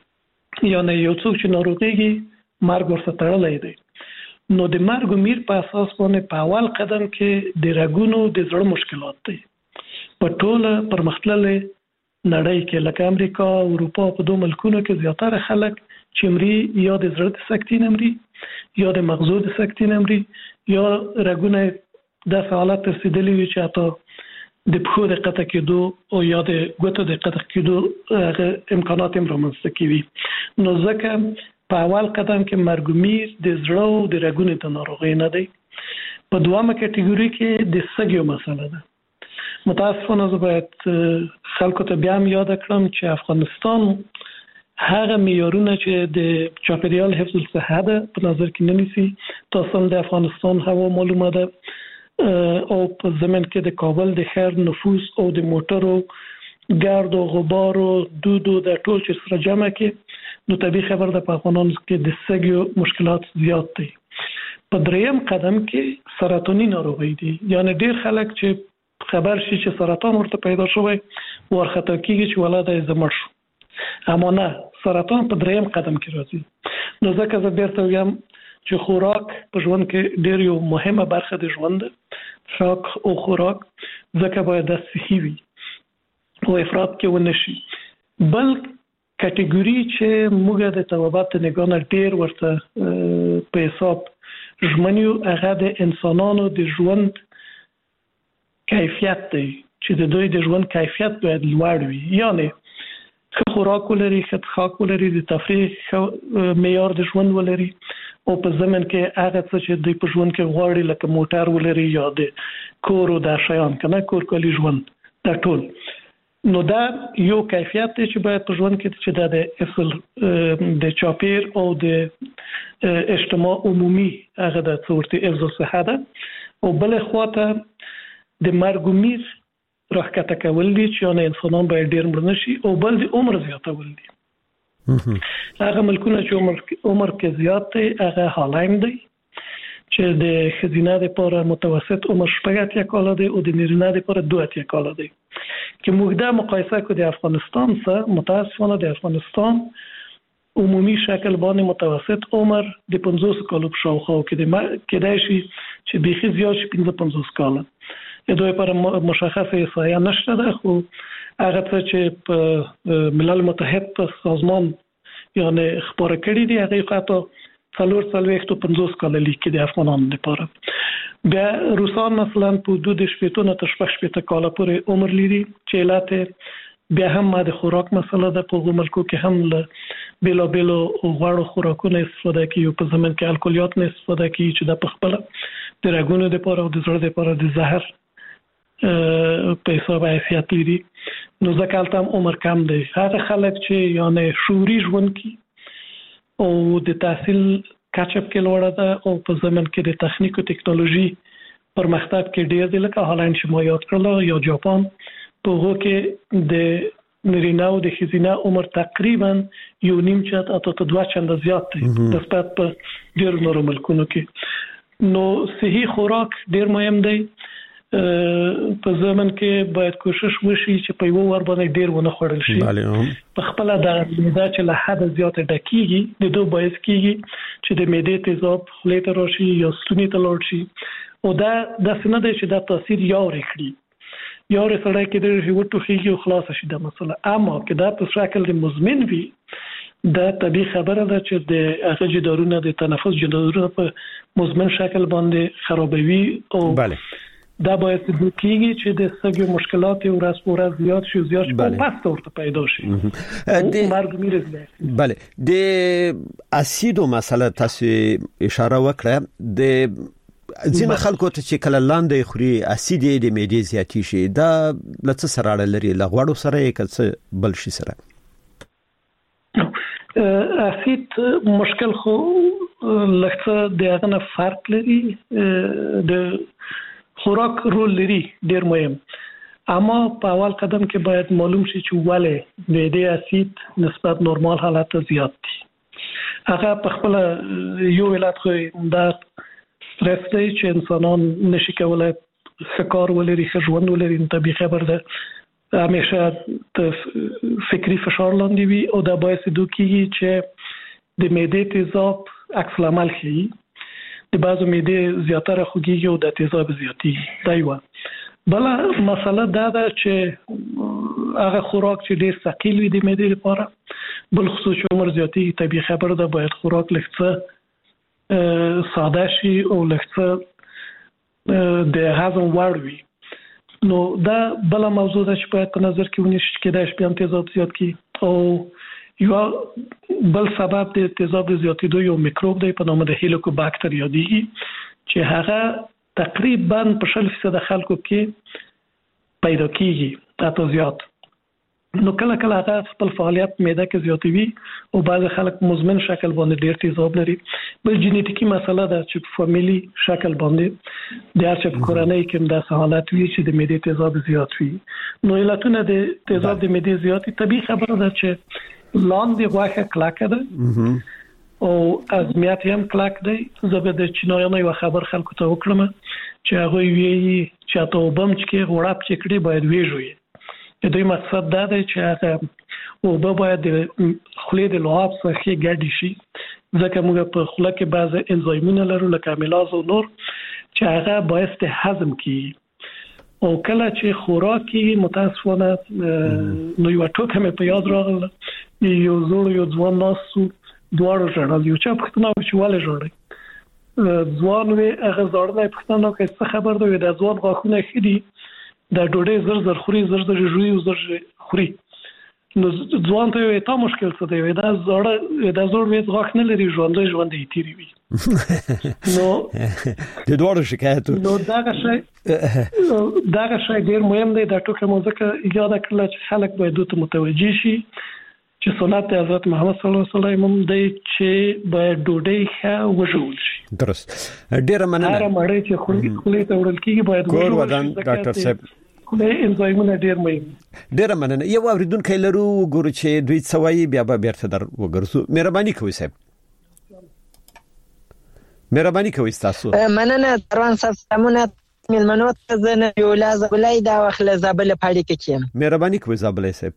یعنی یو څوک چې ناروغيږي مرګ ورسره تړلی دی نو د مرګ میر په اساس باندې په اول قدم کې د رګونو د زړه مشکلات دي په ټوله پرمختللې نړۍ کې لکه امریکا او اروپا په دوه ملکونو کې زیاتره خلک چې مري یا د زړه د سکتې نمري یا د مغزو د سکتې نمري یا رګونه د حالت رسیدلي وي چې اته د پخو د قطع کېدو او یا د ګوتو د قطع کېدو امکانات هم رامنځته کوي نو ځکه په اول قدم کې مرګ میر د زړه او د رګونو د ناروغۍ نه دی په دوامه کټګوري کې د سګیو مسله ده متاسفانه زه باید خلکو ته بیا هم یاد کړم چې افغانستان هغه معیارونه چې د چاپیریال حفظ الصحه ده په نظر کې نه نیسي تاسو د افغانستان هوا معلومه ده او په زمين کې د کابل د خیر نفوس او د موټرو ګرد او غبار او دودو د ټول چې سره جمع کې نو طبيعي خبر د افغانانو کې د سګیو مشکلات زیات دي په دریم قدم کې سرطاني ناروغي دي یعنی ډیر خلک چې خبر شي چې سرطان ورته پیدا شوی ورخته کیږي چې ولاده زمړ شو اما نه سرطان په دریم قدم کې راځي نو ځکه زه بیرته وایم چې خوراک په ژوند کې ډېر یو مهمه برخه د ژوند ده خوراک او خوراک ځکه باید د صحي وي او افراط کې ونه شي بل کټګوري چې موږ د طبابت نگاه ډېر ورته په حساب ژمنیو هغه د انسانانو د ژوند کیفیت دی چې د دوی د ژوند کیفیت باید لوړ وي یعنی خوراک ولري خدخاک ولري د تفریح معیار د ژوند ولري او په زمن کې هغه څه چې د په ژوند کې غواړي لکه موټر ولري یا د کور او د شیان کنه کور کلی ژوند دا ټول نو دا یو کیفیت دی چې باید په ژوند کې چې د اصل د چاپیر او د اجتماع عمومي هغه د صورتي افضل صحه ده او بل خواته د مرګ میر راکته کول دي چې انسانان باید ډیر مړ نشي او بل د عمر زیاتول دي هغه ملکونه چې عمر عمر کې زیات دی هغه هالند دی چې د خزینه لپاره متوسط عمر شپږ اتیا کال دی او د نارینه لپاره دوه اتیا کال دی که موږ دا مقایسه کوو د افغانستان سره متاسفانه د افغانستان عمومي شکل باندې متوسط عمر د پنځوس کالو په شاوخوا کې دی کېدای شي چې بيخي زیات شي پنځه پنځوس کال دوی پر مشخصه احصایه نشته ده خو هغه څه چې په ملل متحد په سازمان یعنی خبره کړې دي هغه خاطر څلور څلوېښت او پنځوس کال لیکي د افغانانو لپاره بیا روسان مثلا په حدود شپږ نه تر شپږ شپږ کال پورې عمر لري چې لاته بیا هم د خوراک مسله ده په ملکو کې هم له بلا بلا غوړو خوراکونو استفاده کوي په زمين کې الکولیات نه استفاده کوي چې د خپل د رګونو لپاره او د زړه لپاره د زهر په حساب حیثیت لري نو ځکه هم عمر کم دی هغه خلک چې یعنی شعوري ژوند کوي او د تحصیل کچپ کې لوړه ده او په زمن کې د تخنیک او ټکنالوژي پرمختګ کې ډیر دی لکه هالند چې ما یاد کړل یا جاپان په هغه کې د نارینه او د ښځینه عمر تقریبا یو نیم چت اته ته دوه چنده زیات دی نسبت په ډیر نورو ملکونو کې نو صحي خوراک ډیر مهم دی په ځمن کې باید کوشش وشي چې په یو ور باندې ډیر ونه خورل شي په خپل د معده چې له حد زیات ډکیږي د دوه باعث کیږي چې د معدې تیزاب خولې ته راشي یا ستوني ته لاړ شي او دا د سند چې د تاثیر یو رخړي یو سره کې د هیوټو خيږي او خلاص شي د مسله اما کې دا په شکل مزمن وي دا طبيعي خبره ده چې د هغه جدارونه د تنفس جدارونه په مزمن شکل باندې خرابوي او بله دا باید د کیږي چې د سګو مشکلات او راس پورا زیات شي زیات شي په پاس ورته پیدا شي د مرګ میرزه بله د اسیدو مسله تاسو اشاره وکړه د ځینې خلکو ته چې کله لاندې خوري اسید د معدې زیاتی شي دا لڅ سره لري لغوړو سره یې کڅ بل شي سره اسید مشکل خو لکه د هغه فرق لري د خوراک رول لري ډیر مهم اما په اول قدم کې باید معلوم شي چې ولې معده اسید نسبت نورمال حالت ته زیات دي هغه په خپل یو ولادت خو دا سترس دی چې انسانان نشي کولای ښکار ولري ژوند ولري طبيعي خبر ده همیشه د فکری فشار لاندې وي او دا باعث دوکیږي چې د معده تیزاب عکس العمل شي د بعضو معده زیاتره خوږیږي او د تیزاب زیاتیږي دا یو بل مسله دا ده چې هغه خوراک چې ډیر ثقيل وي د معده لپاره بل خصوص عمر زیاتیږي طبيعي خبره ده باید خوراک لکه ساده شي او لکه د هضم وړ وي نو دا بل موضوع ده چې باید په نظر کې ونیول شي کېدای شي هم تیزاب زیات کی او یو بل سبب د تیزاب زیاتیدو یو میکروب دی په نوم د هیلیکوباکتر یادېږي چې هغه تقریبا په شل فیصد خلکو کې پیدا کیږي تاسو زیات نو کله کله هغه خپل فعالیت معده کې زیاتوي او بعض خلک مزمن شکل باندې ډیر تیزاب لري بل جینیټیکي مسله ده چې په فامیلی شکل باندې د هر څه په کورنۍ کې د حالت وی چې د معده تیزاب زیات وي نو علتونه د تیزاب د معده زیاتي طبيعي خبره ده چې لاندې غوښه کلاکه ده او ازمیات هم کلاک دی زه د چینایانو یو خبر خلکو ته وکړم چې هغه وی چې تاسو بم چې غوړپ چې کړي باید ویژوي د دوی مقصد دا دی چې هغه او به باید خلې د لعاب څخه ګډ شي ځکه موږ په خله کې بعض انزایمونه لرو لکه امیلاز او نور چې هغه باعث هضم کیږي او کله چې خوراکي متاسفانه نو یو ټوکه مې په یاد راغله یو زوړ یو ځوان ناسو دوړو ژړل یو چا پښتنه چې واله ژړل ځوان وی هغه ځړنه پښتنه کې څه خبر دی د ځوان غاښونه خېدي د ډوډۍ زر زر خوري زر زر ژوي او زر خوري نو ځوان ته وی تا مشکل څه دی دا زړه دا زوړ وی غاښ نه لري ژوند ژوند یې تیری وي نو د دوړو شکایت نو دا شي دا شي ډیر مهم دی دا ټوکه موزیکه یاد کړل چې خلک باید ته متوجي شي چې سنت حضرت محمد صلی الله علیه وسلم هم دی چې باید ډوډۍ ښه وژول شي درست ډیر مننه هر مړی چې خولي خولي ته وړل کیږي باید کور ودان ډاکټر صاحب خولي انزایمونه ډیر مهم ډیر مننه یو اوریدونکو لرو ګورو چې دوی څوایي بیا به بیرته در وګرځو مهرباني کوئ صاحب مهرباني کوئ تاسو مننه دروان صاحب سمونه ملمنو ته زنه یو لازم بلای دا وخت زابل پاړی کې مهرباني کوئ زابل صاحب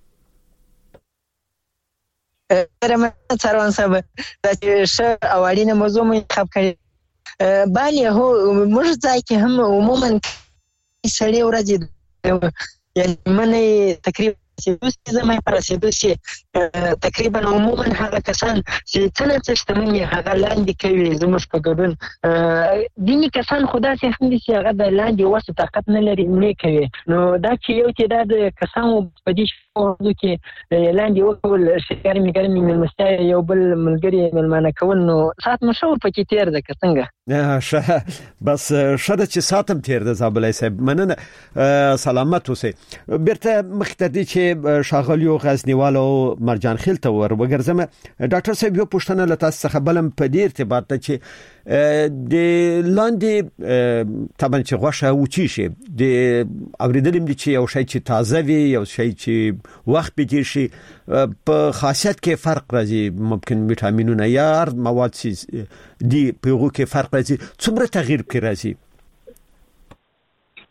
رحمت سروان صاحب چې ش اولینه موضوع مې خب کړی باندې هو موږ ځای کې هم عموما سړی ورځي یعنی منې تقریبا چې زمای پر رسیدو چې تقریبا عموما هغه کسان چې څنګه چې شتمني هغه لاندې کوي زموږ په ګډون دیني کسان خدا سي هم دي چې هغه د لاندې وسه طاقت نه لري نه کوي نو دا چې یو چې د کسان په دې شپو کې لاندې وکول شکر میګر مې مستای یو بل ملګری ملمانه کول نو سات مشو په کې تیر ده څنګه شه بس شاده چې ساتم تیر ده زابلای صاحب مننه سلامت اوسه بیرته مختدي چې شاغلیو غزنیوال او مرجان خیل ته ور وګرځم ډاکټر صاحب یو پوښتنه لته څخه بلم په دې ارتباط ته چې د لاندې طبعا چې غوښه وچی شي د اوریدلم دي چې یو شی چې تازه وي یو شی چې وخت به تیر شي په خاصیت کې فرق راځي ممکن ویټامینونه یا مواد چې دی په هغه کې فرق راځي څومره تغییر کې راځي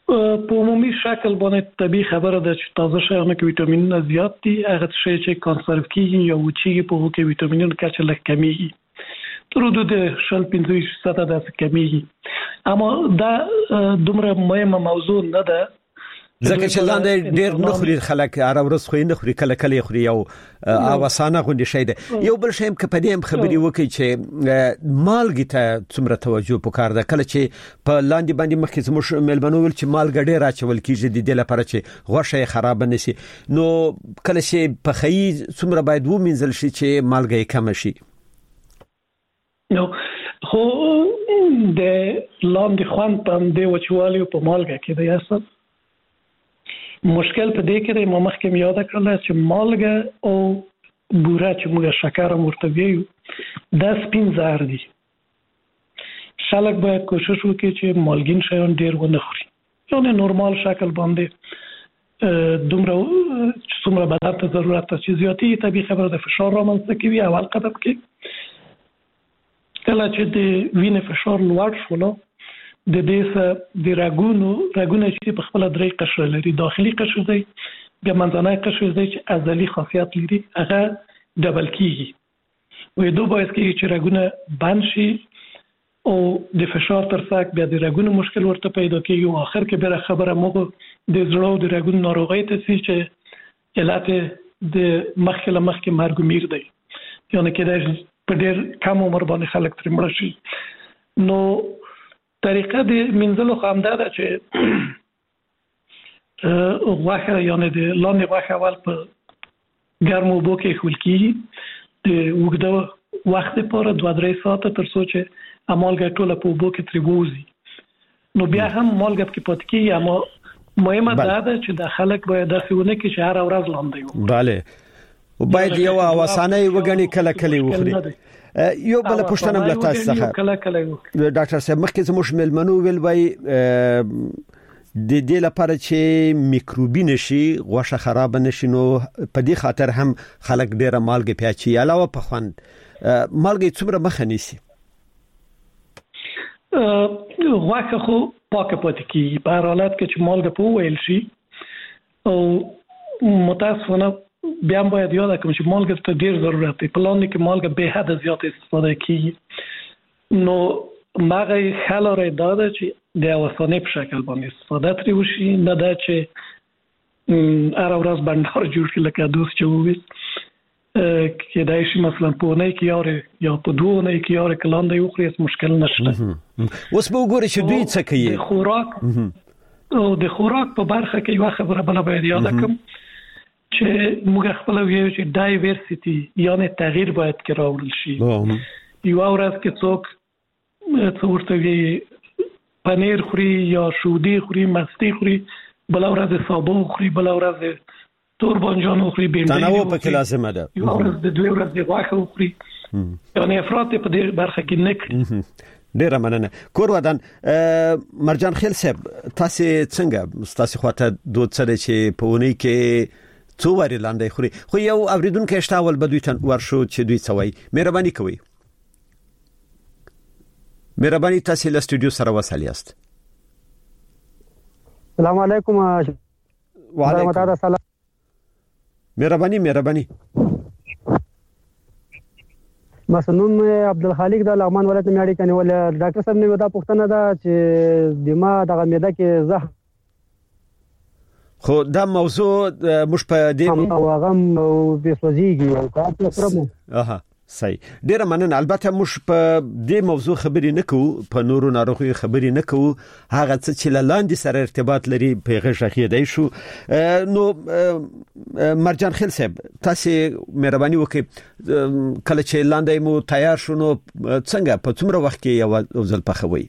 په عمومي شکل باندې طبي خبره ده چې تازه شیانو کې ویټامینونه زیات دي، هغه شی چې کانسرو کیږي یا وچیږي په هغو کې ویټامینونو کچه لږ کمیږي، تر حدود شل پنځه ویشت فیصده داسې کمیږي. اما دا دومره مهمه موضوع نه ده ځکه چې لاندې ډېر نه خوري خلک، هر ورځ خو نه خوري، کله کله خوري او اوسانه غونډې شي ده. یو بل شی هم که په دې هم خبرې وکړي چې مالګې ته څومره توجه پکار ده. کله چې په لاندې باندې مخکې زموږ مېلمنو ویل چې مالګه ډېر اچول کیږي د دې لپاره چې غوښه یې خراب نه شي، نو کله چې پخی څومره باید ومینځل شي چې مالګه یې کم شي؟ نو خو د لاندې خوند په دې وچوالي او په مالګه کې دی اصل مشکل په دې کې دی. ما مخکې مې یاد کړل چې مالګه او بوره چې موږ شکر مرته ویو دا سپین زهر دي. خلک باید کوشش وکړي چې مالګین شیان ډېر ونه خوري، یعنی نورمال شکل باندې دومره څومره بدن ته ضرورت ته چې زیاتی طبي خبره د فشار رامنځته کوي. اول قدم کې کله چې د وینې فشار لوړ شول د دې سره د رګونو رګونه چې په خپل درې قشر لري، داخلي قشر دی، بیا منځنی قشر دی چې عضلي خاصیت لري، هغه ډبل کیږي. وې دوه باعث کیږي چې رګونه بند شي او د فشار تر څنګ بیا د رګونو مشکل ورته پیدا کیږي او اخر کې بیا خبره موږ د زړه او د رګونو ناروغۍ ته سي چې علت د مخکله مخکې مرګ میر دی، یعنی کې د په ډېر کم عمر باندې خلک تر مړ شي. نو طریقه د منځلو خام ده چې غوښه یعنی د لاندې غوښه اول په ګرمو اوبو کې ایښودل کېږي د اوږده وخت لپاره دوه درې ساعته تر څو چې مالګه ټوله په اوبو کې ترې ووځي. نو بیا هم مالګه پکې پاتې کېږي، اما مهمه دا ده چې د خلک باید داسې ونه کړي چې هر ورځ لاندې وخوري. بله، او باید یو اوسانه وګڼي کله کله وخوري. یو بل پښتنه مل تاسو څخه ډاکټر صاحب مخکې زموږ ملمنو ویل وای د دې لپاره چې میکروبي نشي غوښه خراب نشي، نو په دې خاطر هم خلک ډیره مالګه پیاچي. علاوه په خوند مالګه څومره مخه نیسي؟ غوښه خو پاکه پاتې کیږي په هر حالت کې چې مالګه په ویل شي. او متاسفانه بیا هم باید یاد کړم چې مالګه ته ډیر ضرورت دی. په لاندې کې مالګه به حد زیات استفاده کیږي، نو ماغه خلاره داده چې د اوسانه په شکل باندې استفاده ترې وشي، نه دا چې هر ورځ بندر جوړ کړي لکه دوست چې وویل کې دا شي مثلا په نه کې یاره یا په دوه نه کې یاره کلان دی خو هیڅ مشکل نشته. اوس به وګورئ چې دوی څه کوي. خوراک او د خوراک په برخه کې یو خبره بل باید یاد کړم چې موږ خپل ویو چې ډایورسيټي یعنی تغییر باید کې راوړل شي. یو ورځ کې څوک څو ورته وی پنیر خوري یا شودي خوري، مستی خوري، بل ورځ سابه خوري، بل ورځ تور بانجان خوري، بینډي تنوع پکې لازمه ده. یو ورځ د دوه ورځې غوښه خوري، یعنی افراط په دې برخه کې نه کړي. ډیره مننه. کور ودان مرجان خیل صاحب، تاسو څنګه تاسو خواته دوه څه چې په ونی کې څو وری لاندې خوري، خو یو اوریدونکو اشتاول بدوي تن ورشو چې دوی څوي. مهرباني کوئ، مهرباني تاسو له استودیو سره وصل یاست. السلام علیکم. وعلیکم السلام. مهرباني مهرباني. مسنون عبدالخالق د لغمان ولایت میاړي کني ول ډاکټر صاحب نو دا پوښتنه ده چې دما دغه معده کې زه خو دا موضوع مش په دې او غم او بسوځيږي او کار پرمو. اها صحیح. ډیره مننه. البته مش په دې موضوع خبرې نه کوو، په نورو ناروغي خبرې نه کوو، هغه څه چې لاندې سره ارتباط لري په غږ دی شو. نو مرجان خیل صاحب، تاسو مهرباني وکړئ کله چې لاندې مو تیار شو نو څنګه په څومره وخت کې یو ځل پخوي؟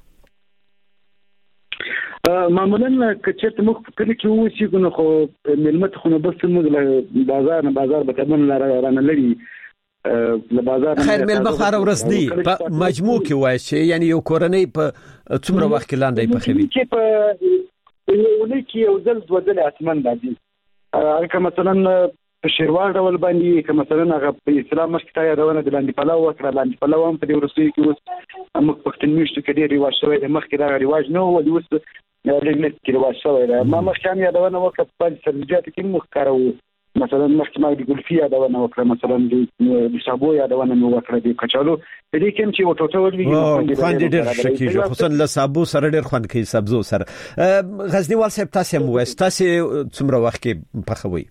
معمولا کچته مخ کله کې وسی نو خو ملمت خو نو بس موږ بازار نه بازار به تمن رانه لري له بازار خیر ملمه خار ورسدي په مجموع کې وای شي، یعنی یو کورنۍ په څومره وخت کې لاندې پخوي؟ چې په یو لکه یو ځل دوه ځله اتمن راځي. هغه مثلا په شیروال ډول باندې که مثلا هغه په اسلام مخ ته یادونه د لاندې پلاو وکړه، لاندې پلاو هم په دې ورسې کې اوس موږ پښتون میشته کې ډېر ریواج شوی د مخ کې دا ریواج نه و، اوس لګلت کې رواج شوی دی. ما مخکې یادونه وکړه په سبزیجات کې مخ کارو مثلا مخکې ما د ګلفي یادونه وکړه، مثلا د سابو یادونه مې وکړه، د کچالو د دې کوم چې وټوټه ولوي خوند ډېر شکیږي، خصوصا له سابو سره ډېر خوند کوي سبزو سره. غزنیوال صاحب تاسو هم وایي تاسو څومره وخت کې پخوي؟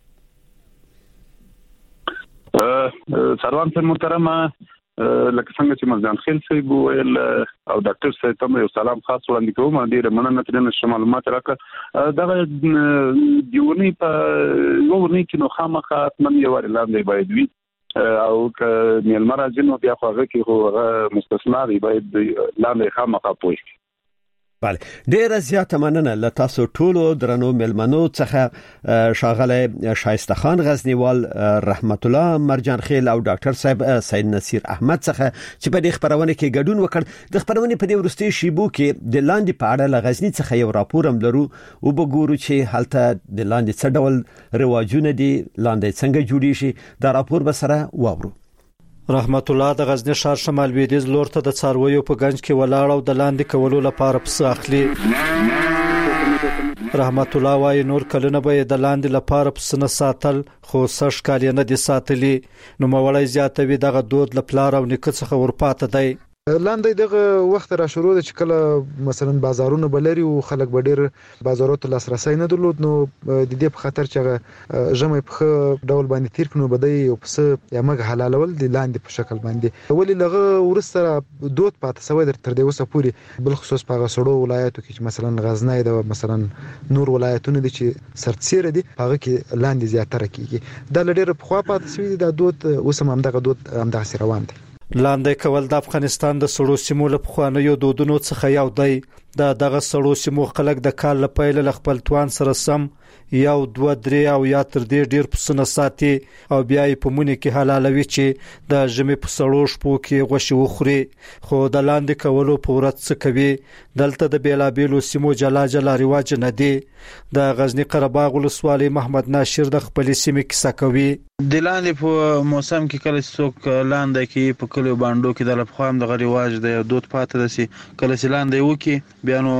سروان صاحب محترمه، لکه څنګه چې مرجان خیل صاحب ویل او ډاکټر صاحب ته یو سلام خاص وړاندې کوم. ډیره مننه ترنه معلومات راکړه. دغه دیونی په یوونی کې نو خامخا من یو لاندې باید وي او ک نیل مرزینو بیا خو هغه کې هو مستثنا دی باید لاندې خامخا پوي. بله، ډیره زیاته مننه له تاسو ټولو درنو ملمنو څخه شاغله شایسته خان غزنیوال، رحمت الله مرجان خیل او ډاکټر صاحب سید نصیر احمد څخه چې په دې خبرونه کې ګډون وکړ. د خبرونه په دې ورستي شیبو کې د لاندې په اړه له غزنی څخه یو راپور هم لرو او وګورو چې هلته د لاندې څه ډول رواجونه دي، لاندې څنګه جوړی شي. دا راپور به سره واورو. رحمت الله د غزنی ښار شمال لویدیځ لور ته د څارویو په گنج کې ولاړ او د لاندې کولو لپاره پس اخلي. رحمت الله وايي نور کلونه به د لاندې لپاره پس نه ساتل، خو سش کال نه دي ساتلي. نو مولای زیاتوي دغه دود لپاره او نیکه څخه ورپاته دی. لاندې دغه وخت را شروع د چې کله مثلا بازارونه بلري او خلک به ډیر بازارونو ته لاسرسي نه درلود، نو د دې په خاطر چې جمع په ډول باندې تیر کړو بدای او پس یا مګ حلالول د لاندې په شکل باندې ولی لغه ورسره دوت پات سوي در تر دې وسه پوری، بل خصوص په غسړو ولایتو کې مثلا غزنی د مثلا نور ولایتونه دي چې سرتسیر دي هغه کې لاندې زیاتره کیږي. د لډیر په خوا پات سوي د دوت وسم هم دغه دوت هم دغه روان دي. لاندې کول د افغانستان د سړو سیمو له پخوانیو دودونو څخه یو دی. د دغه سړو سیمو خلک د کال له پیل له خپل توان سره سم یو دوه درې او یا تر دې ډیر پسونه ساتي او بیا یې په مونږ کې حلالوي چې د ژمي په سړو شپو کې غوښه وخوري. خو د لاندې کولو په ورځ څه کوي؟ دلته د بیلابیلو سیمو جلا جلا رواج نه دي. د غزنی قرهباغ ولسوالۍ محمد ناشر د خپل سیمې کیسه کوي. د لاندې په موسم کې کله څوک لاندې کې په کلیو باندې کې د لپخوام د رواج د دوت پاتې دسي کله چې لاندې وکي بیا نو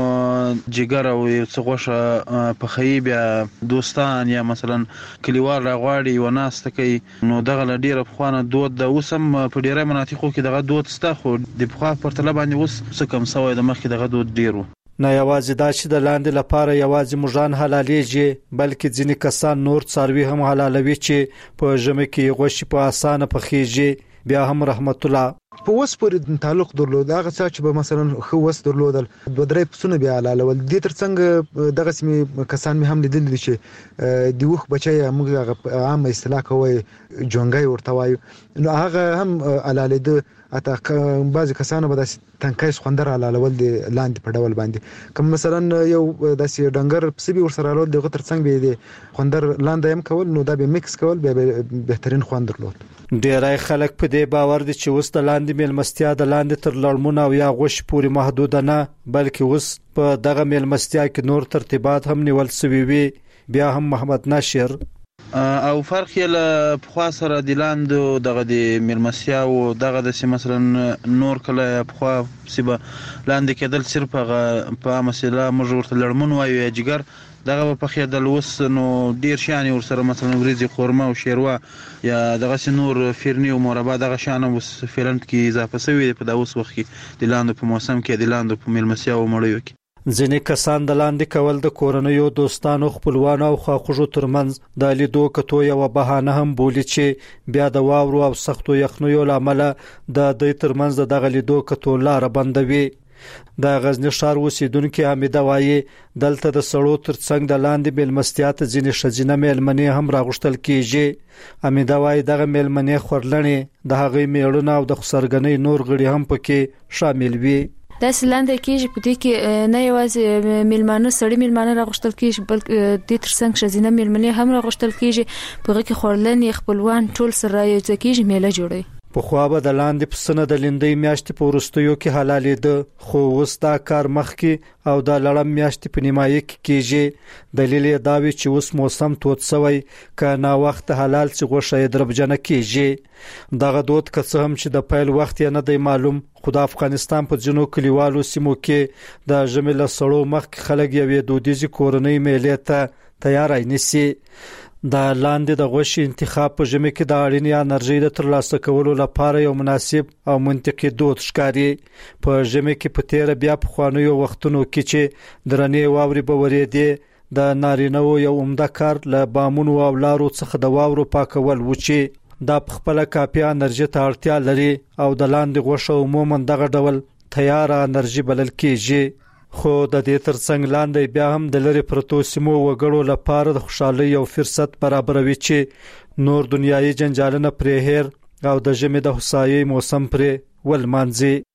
جګر او څه غوښه په خی بیا دوستان یا مثلا کلیوال راغواړي و ناس تکي نو دغه ډیره خوانه دوت د وسم په ډیره مناطقو کې دغه دوت ستا خو د بخوا پر طلب باندې وس څه کم سوې د مخ دغه دوت ډیرو نه یوازې دا چې د لاندې لپاره یوازې مجان حلالېږي بلکې ځینې کسان نور څاروي هم حلالوي چې په ژمي کې غوښه په اسانه پخېږي. بیا هم رحمت الله په وس پورې تعلق درلود هغه څه چې به مثلا خو وس درلودل دوه درې پسونه بیا حلالول دي. تر څنګه دغه سیمه کسان مې هم لیدل دي چې دی وخ بچي موږ عام اصطلاح کوي جونګي ورته وایو، نو هغه هم حلالید. اته بعضی کسانو به د تنکای خوندر حلالول دي لاندې په ډول باندې کوم مثلا یو د سی ډنګر پسبي ور سره حلال دغه تر څنګه به دي خوندر لاندې هم کول نو دا به میکس کول به بهترین خوند درلود. ډیرای خلک په دې باور دي چې وس د لاندې میلمستیا د لاندې تر لړمون او یا غوښ پورې محدود نه بلکې وس په دغه میلمستیا کې نور ترتیبات هم نیول شوی وي. بیا هم محمد ناشر او فرق یې له پخوا سره د لاندو دغه د میلمستیا او دغه د مثلا نور کله پخوا سیبه لاندې کېدل صرف هغه په مسله موږ ورته لړمون وایو یا جګر دغه په خیا د لوس نو ډیر شان ور سره مثلا وریځي خورما او شیروا یا دغه نور فرنی او مربع دغه شان وس فلنت کې اضافه شوی په داوس وخت کې د لاندو په موسم کې د لاندو په میلمستیا او مړیو کې ځینې کسان د لاندې کول د کورنیو دوستانو خپلوانو او خواخوږو ترمنځ د لیدو کتو یو بهانه هم بولی چې بیا د واورو او سختو یخنیو لامل د دوی ترمنځ دغه لیدو کتو لار بندوي. د غزنی ښار اوسیدونکو حمیده وایي دلته د سړو ترڅنګ د لاندې میلمستیا ته ځینې ښځینه میلمنې هم راغوښتل کیږي. حمیده وایي دغه میلمنې خورلنې د هغې میړونه او د خسرګنۍ نور غړي هم پکې شامل وي. دا سلاندې کېږي په دې کې نه یوازې میلمانه سړی میلمانه راغوښتل کېږي بلکې د ترڅنګ ښځینه میلمنې هم راغوښتل کېږي په هغه کې خورلنې خپلوان ټول سره یو ځای کېږي میله جوړوي. په خو به د لاندې پسنه د لندې میاشتې په ورستیو کې حلالې ده خو وستا کار مخ کې او د لړم میاشتې په نیمایي کې کېږي دلیل یې دا وی چې اوس موسم تود سوی ک نا وخت حلال چې غوښه دربجنه کېږي دغه دود که څه هم چې د پیل وخت یې نه دی معلوم خو د افغانستان په جنو کلیوالو سیمو کې د ژمي له سړو مخ خلک یوې دودیزي کورنۍ میلې ته تیاری نیسي د لاندې د غوښې انتخاب په ژمي کې د اړینې انرژي د ترلاسه کولو لپاره یو مناسب او منطقي دود ښکاري په ژمي کې په تیر بیا په خوانیو وختونو کې چې درنې واوري به ورېدي د نارینهو یو عمده کار له بامونو او لارو څخه د واورو پاکول و چې د خپل کافي انرژي ته اړتیا لري او د لاندې غوښه عموما دغه ډول تیار انرژي بلل کېږي خو د دې ترڅنګ لاندې بیا هم د لری پرتو سیمو وګړو لپاره د خوشحالي او فرصت برابروي چې نور دنیایي جنجالونه پرې هیر او د ژمي د هوسایي موسم پرې ولمانځي